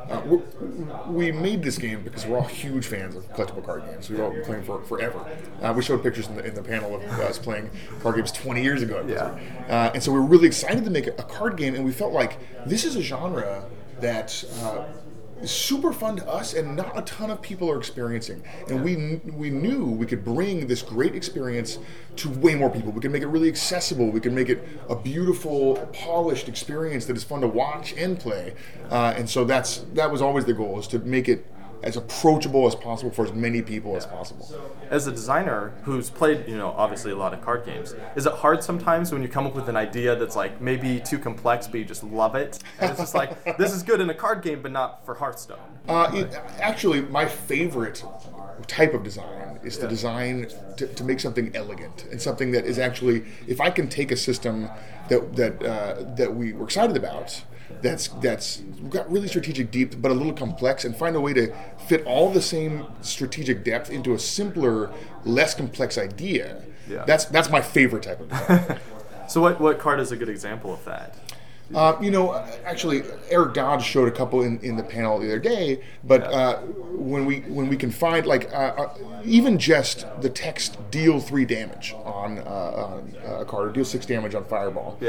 [SPEAKER 9] we made this game because we're all huge fans of collectible card games. We've all been playing forever. We showed pictures in the panel of us playing card games 20 years ago. And so we were really excited to make a card game, and we felt like this is a genre that is super fun to us and not a ton of people are experiencing. And we knew we could bring this great experience to way more people. We could make it really accessible. We could make it a beautiful, polished experience that is fun to watch and play. And so that was always the goal, is to make it as approachable as possible for as many people as possible.
[SPEAKER 4] As a designer who's played, obviously a lot of card games, is it hard sometimes when you come up with an idea that's like maybe too complex, but you just love it? And it's just like, this is good in a card game, but not for Hearthstone.
[SPEAKER 9] Actually, my favorite type of design is to design to make something elegant and something that is actually, if I can take a system that we were excited about, that's got really strategic deep but a little complex, and find a way to fit all the same strategic depth into a simpler, less complex idea. That's my favorite type of design.
[SPEAKER 4] So what card is a good example of that?
[SPEAKER 9] Actually, Eric Dodge showed a couple in the panel the other day, but when we can find, like, even just the text deal 3 damage on a card, or deal 6 damage on Fireball.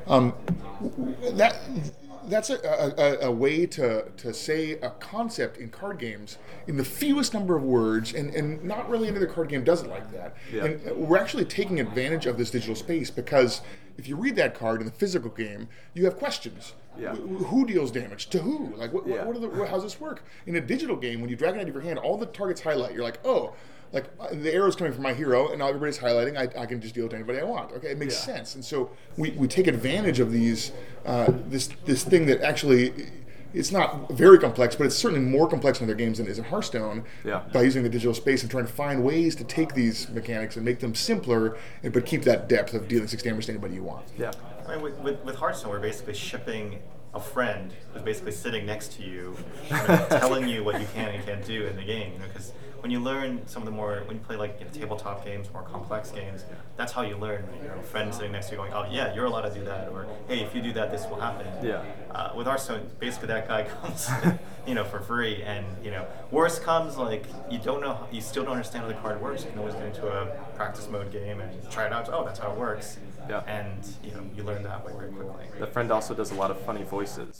[SPEAKER 9] That's a way to say a concept in card games in the fewest number of words, and not really any other card game does it like that. And we're actually taking advantage of this digital space, because if you read that card in the physical game, you have questions. Who deals damage to who? Like, how's this work? In a digital game, when you drag it out of your hand, all the targets highlight. You're like, oh, like the arrow's coming from my hero, and now everybody's highlighting. I can just deal to anybody I want. Okay, it makes sense. And so we take advantage of these this thing that actually, it's not very complex, but it's certainly more complex in other games than it is in Hearthstone. By using the digital space and trying to find ways to take these mechanics and make them simpler, but keep that depth of dealing 6 damage to anybody you want.
[SPEAKER 6] I mean, with Hearthstone, we're basically shipping a friend who's basically sitting next to you, telling you what you can and can't do in the game. Because when you learn some of the more, when you play like tabletop games, more complex games, that's how you learn. When you have a friend sitting next to you going, oh yeah, you're allowed to do that, or hey, if you do that, this will happen.
[SPEAKER 7] Yeah.
[SPEAKER 6] With Hearthstone, basically that guy comes, for free, and worst comes, like you still don't understand how the card works. You can always get into a practice mode game and try it out. Oh, that's how it works.
[SPEAKER 7] Yeah.
[SPEAKER 6] And you learn that way very quickly.
[SPEAKER 7] The friend also does a lot of funny voices.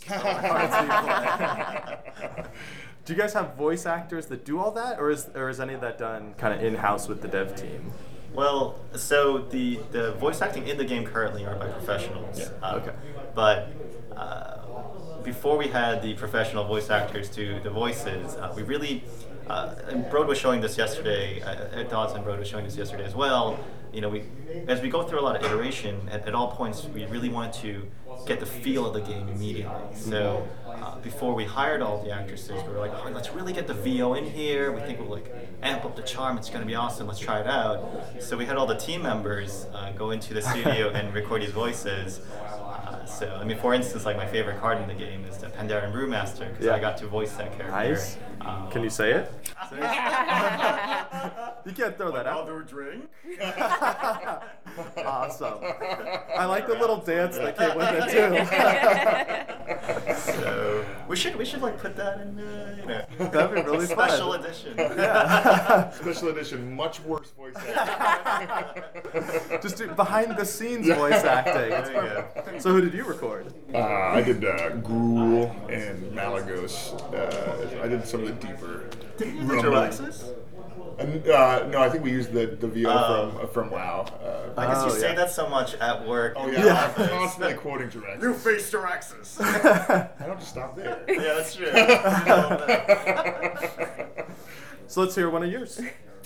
[SPEAKER 7] Do you guys have voice actors that do all that, or is any of that done kind of in-house with the dev team?
[SPEAKER 6] Well, so the voice acting in the game currently are by professionals.
[SPEAKER 7] Yeah. Okay.
[SPEAKER 6] But before we had the professional voice actors do the voices, we really, and Broad was showing this yesterday, Ed Dodds and Broad was showing this yesterday as well, as we go through a lot of iteration, at all points we really want to get the feel of the game immediately. So before we hired all the actresses, we were like, oh, let's really get the VO in here. We think we'll amp up the charm. It's going to be awesome. Let's try it out. So we had all the team members go into the studio and record these voices. For instance, my favorite card in the game is the Pandaren Brewmaster, because I got to voice that character.
[SPEAKER 7] Nice. Can you say it? You can't throw that out.
[SPEAKER 6] Another drink?
[SPEAKER 7] Awesome. I like the little dance that came with it too.
[SPEAKER 6] So we should put that in
[SPEAKER 7] that'd be really
[SPEAKER 6] special
[SPEAKER 7] fun.
[SPEAKER 6] edition.
[SPEAKER 7] Yeah.
[SPEAKER 9] Special edition, much worse voice acting.
[SPEAKER 7] Just do behind the scenes voice acting.
[SPEAKER 6] There you go.
[SPEAKER 7] So who did you record?
[SPEAKER 9] I did Gruul and Malagos. I did some of the deeper.
[SPEAKER 6] Alexis?
[SPEAKER 9] No, I think we used the VO from WoW.
[SPEAKER 6] I guess you say that so much at work.
[SPEAKER 9] Oh yeah, I'm constantly quoting Jiraxis.
[SPEAKER 6] You face Jiraxis.
[SPEAKER 9] I don't just stop there.
[SPEAKER 6] Yeah, that's true.
[SPEAKER 7] So let's hear one of yours.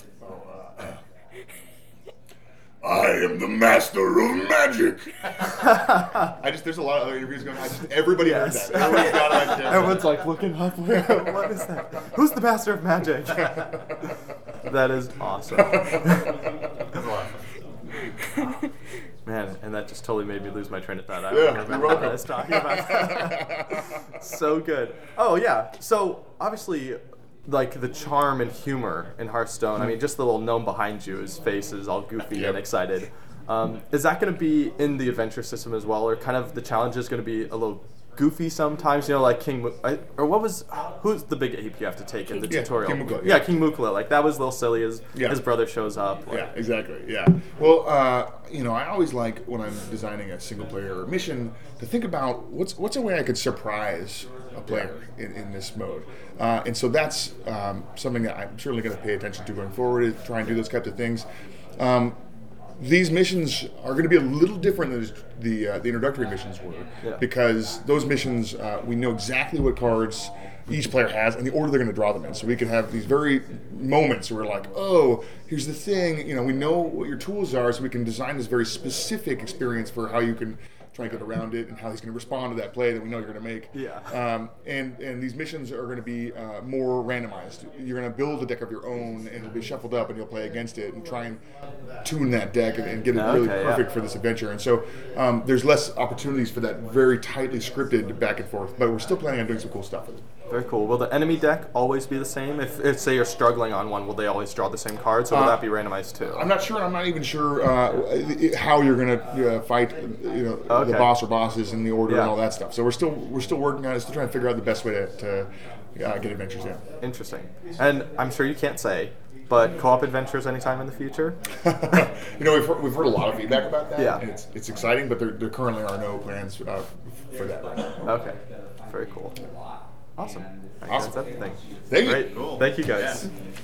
[SPEAKER 9] I am the master of magic. There's a lot of other interviews going on. Everybody heard that. Everybody's got it.
[SPEAKER 7] Everyone's looking up. What is that? Who's the master of magic? That is awesome.
[SPEAKER 6] That's a lot of fun.
[SPEAKER 7] Man, and that just totally made me lose my train of thought. I
[SPEAKER 9] Yeah,
[SPEAKER 7] remember
[SPEAKER 9] you're welcome.
[SPEAKER 7] us talking about that. So good. Oh yeah. So obviously, the charm and humor in Hearthstone. I mean, just the little gnome behind you, his face is all goofy and excited. Is that going to be in the adventure system as well, or kind of the challenge is going to be a little goofy sometimes? Like who's the big ape you have to take in the tutorial?
[SPEAKER 9] King Mukla,
[SPEAKER 7] King Mukla. That was a little silly as his brother shows up.
[SPEAKER 9] Yeah, exactly. Yeah. Well, I always like when I'm designing a single player mission to think about what's a way I could surprise a player in this mode. And so that's something that I'm certainly going to pay attention to going forward, try and do those types of things. These missions are going to be a little different than the introductory missions were, because those missions, we know exactly what cards each player has and the order they're going to draw them in. So we can have these very moments where we're like, oh, here's the thing, we know what your tools are, so we can design this very specific experience for how you can try and get around it and how he's going to respond to that play that we know you're going to make.
[SPEAKER 7] Yeah.
[SPEAKER 9] And these missions are going to be more randomized. You're going to build a deck of your own, and it'll be shuffled up, and you'll play against it and try and tune that deck and get it really perfect for this adventure. And so there's less opportunities for that very tightly scripted back and forth, but we're still planning on doing some cool stuff with it.
[SPEAKER 7] Very cool. Will the enemy deck always be the same? If say you're struggling on one, will they always draw the same cards, or will that be randomized too?
[SPEAKER 9] I'm not sure. I'm not even sure how you're going to fight, the boss or bosses in the order and all that stuff. So we're still working on it. Still trying to figure out the best way to get adventures in.
[SPEAKER 7] Interesting. And I'm sure you can't say, but co-op adventures anytime in the future?
[SPEAKER 9] We've heard a lot of feedback about that.
[SPEAKER 7] Yeah.
[SPEAKER 9] And it's exciting, but there currently are no plans for that right now.
[SPEAKER 7] Okay. Very cool. Awesome.
[SPEAKER 9] Awesome.
[SPEAKER 7] That's everything.
[SPEAKER 9] Thank you.
[SPEAKER 7] Great. Cool. Thank you guys.
[SPEAKER 6] Yeah.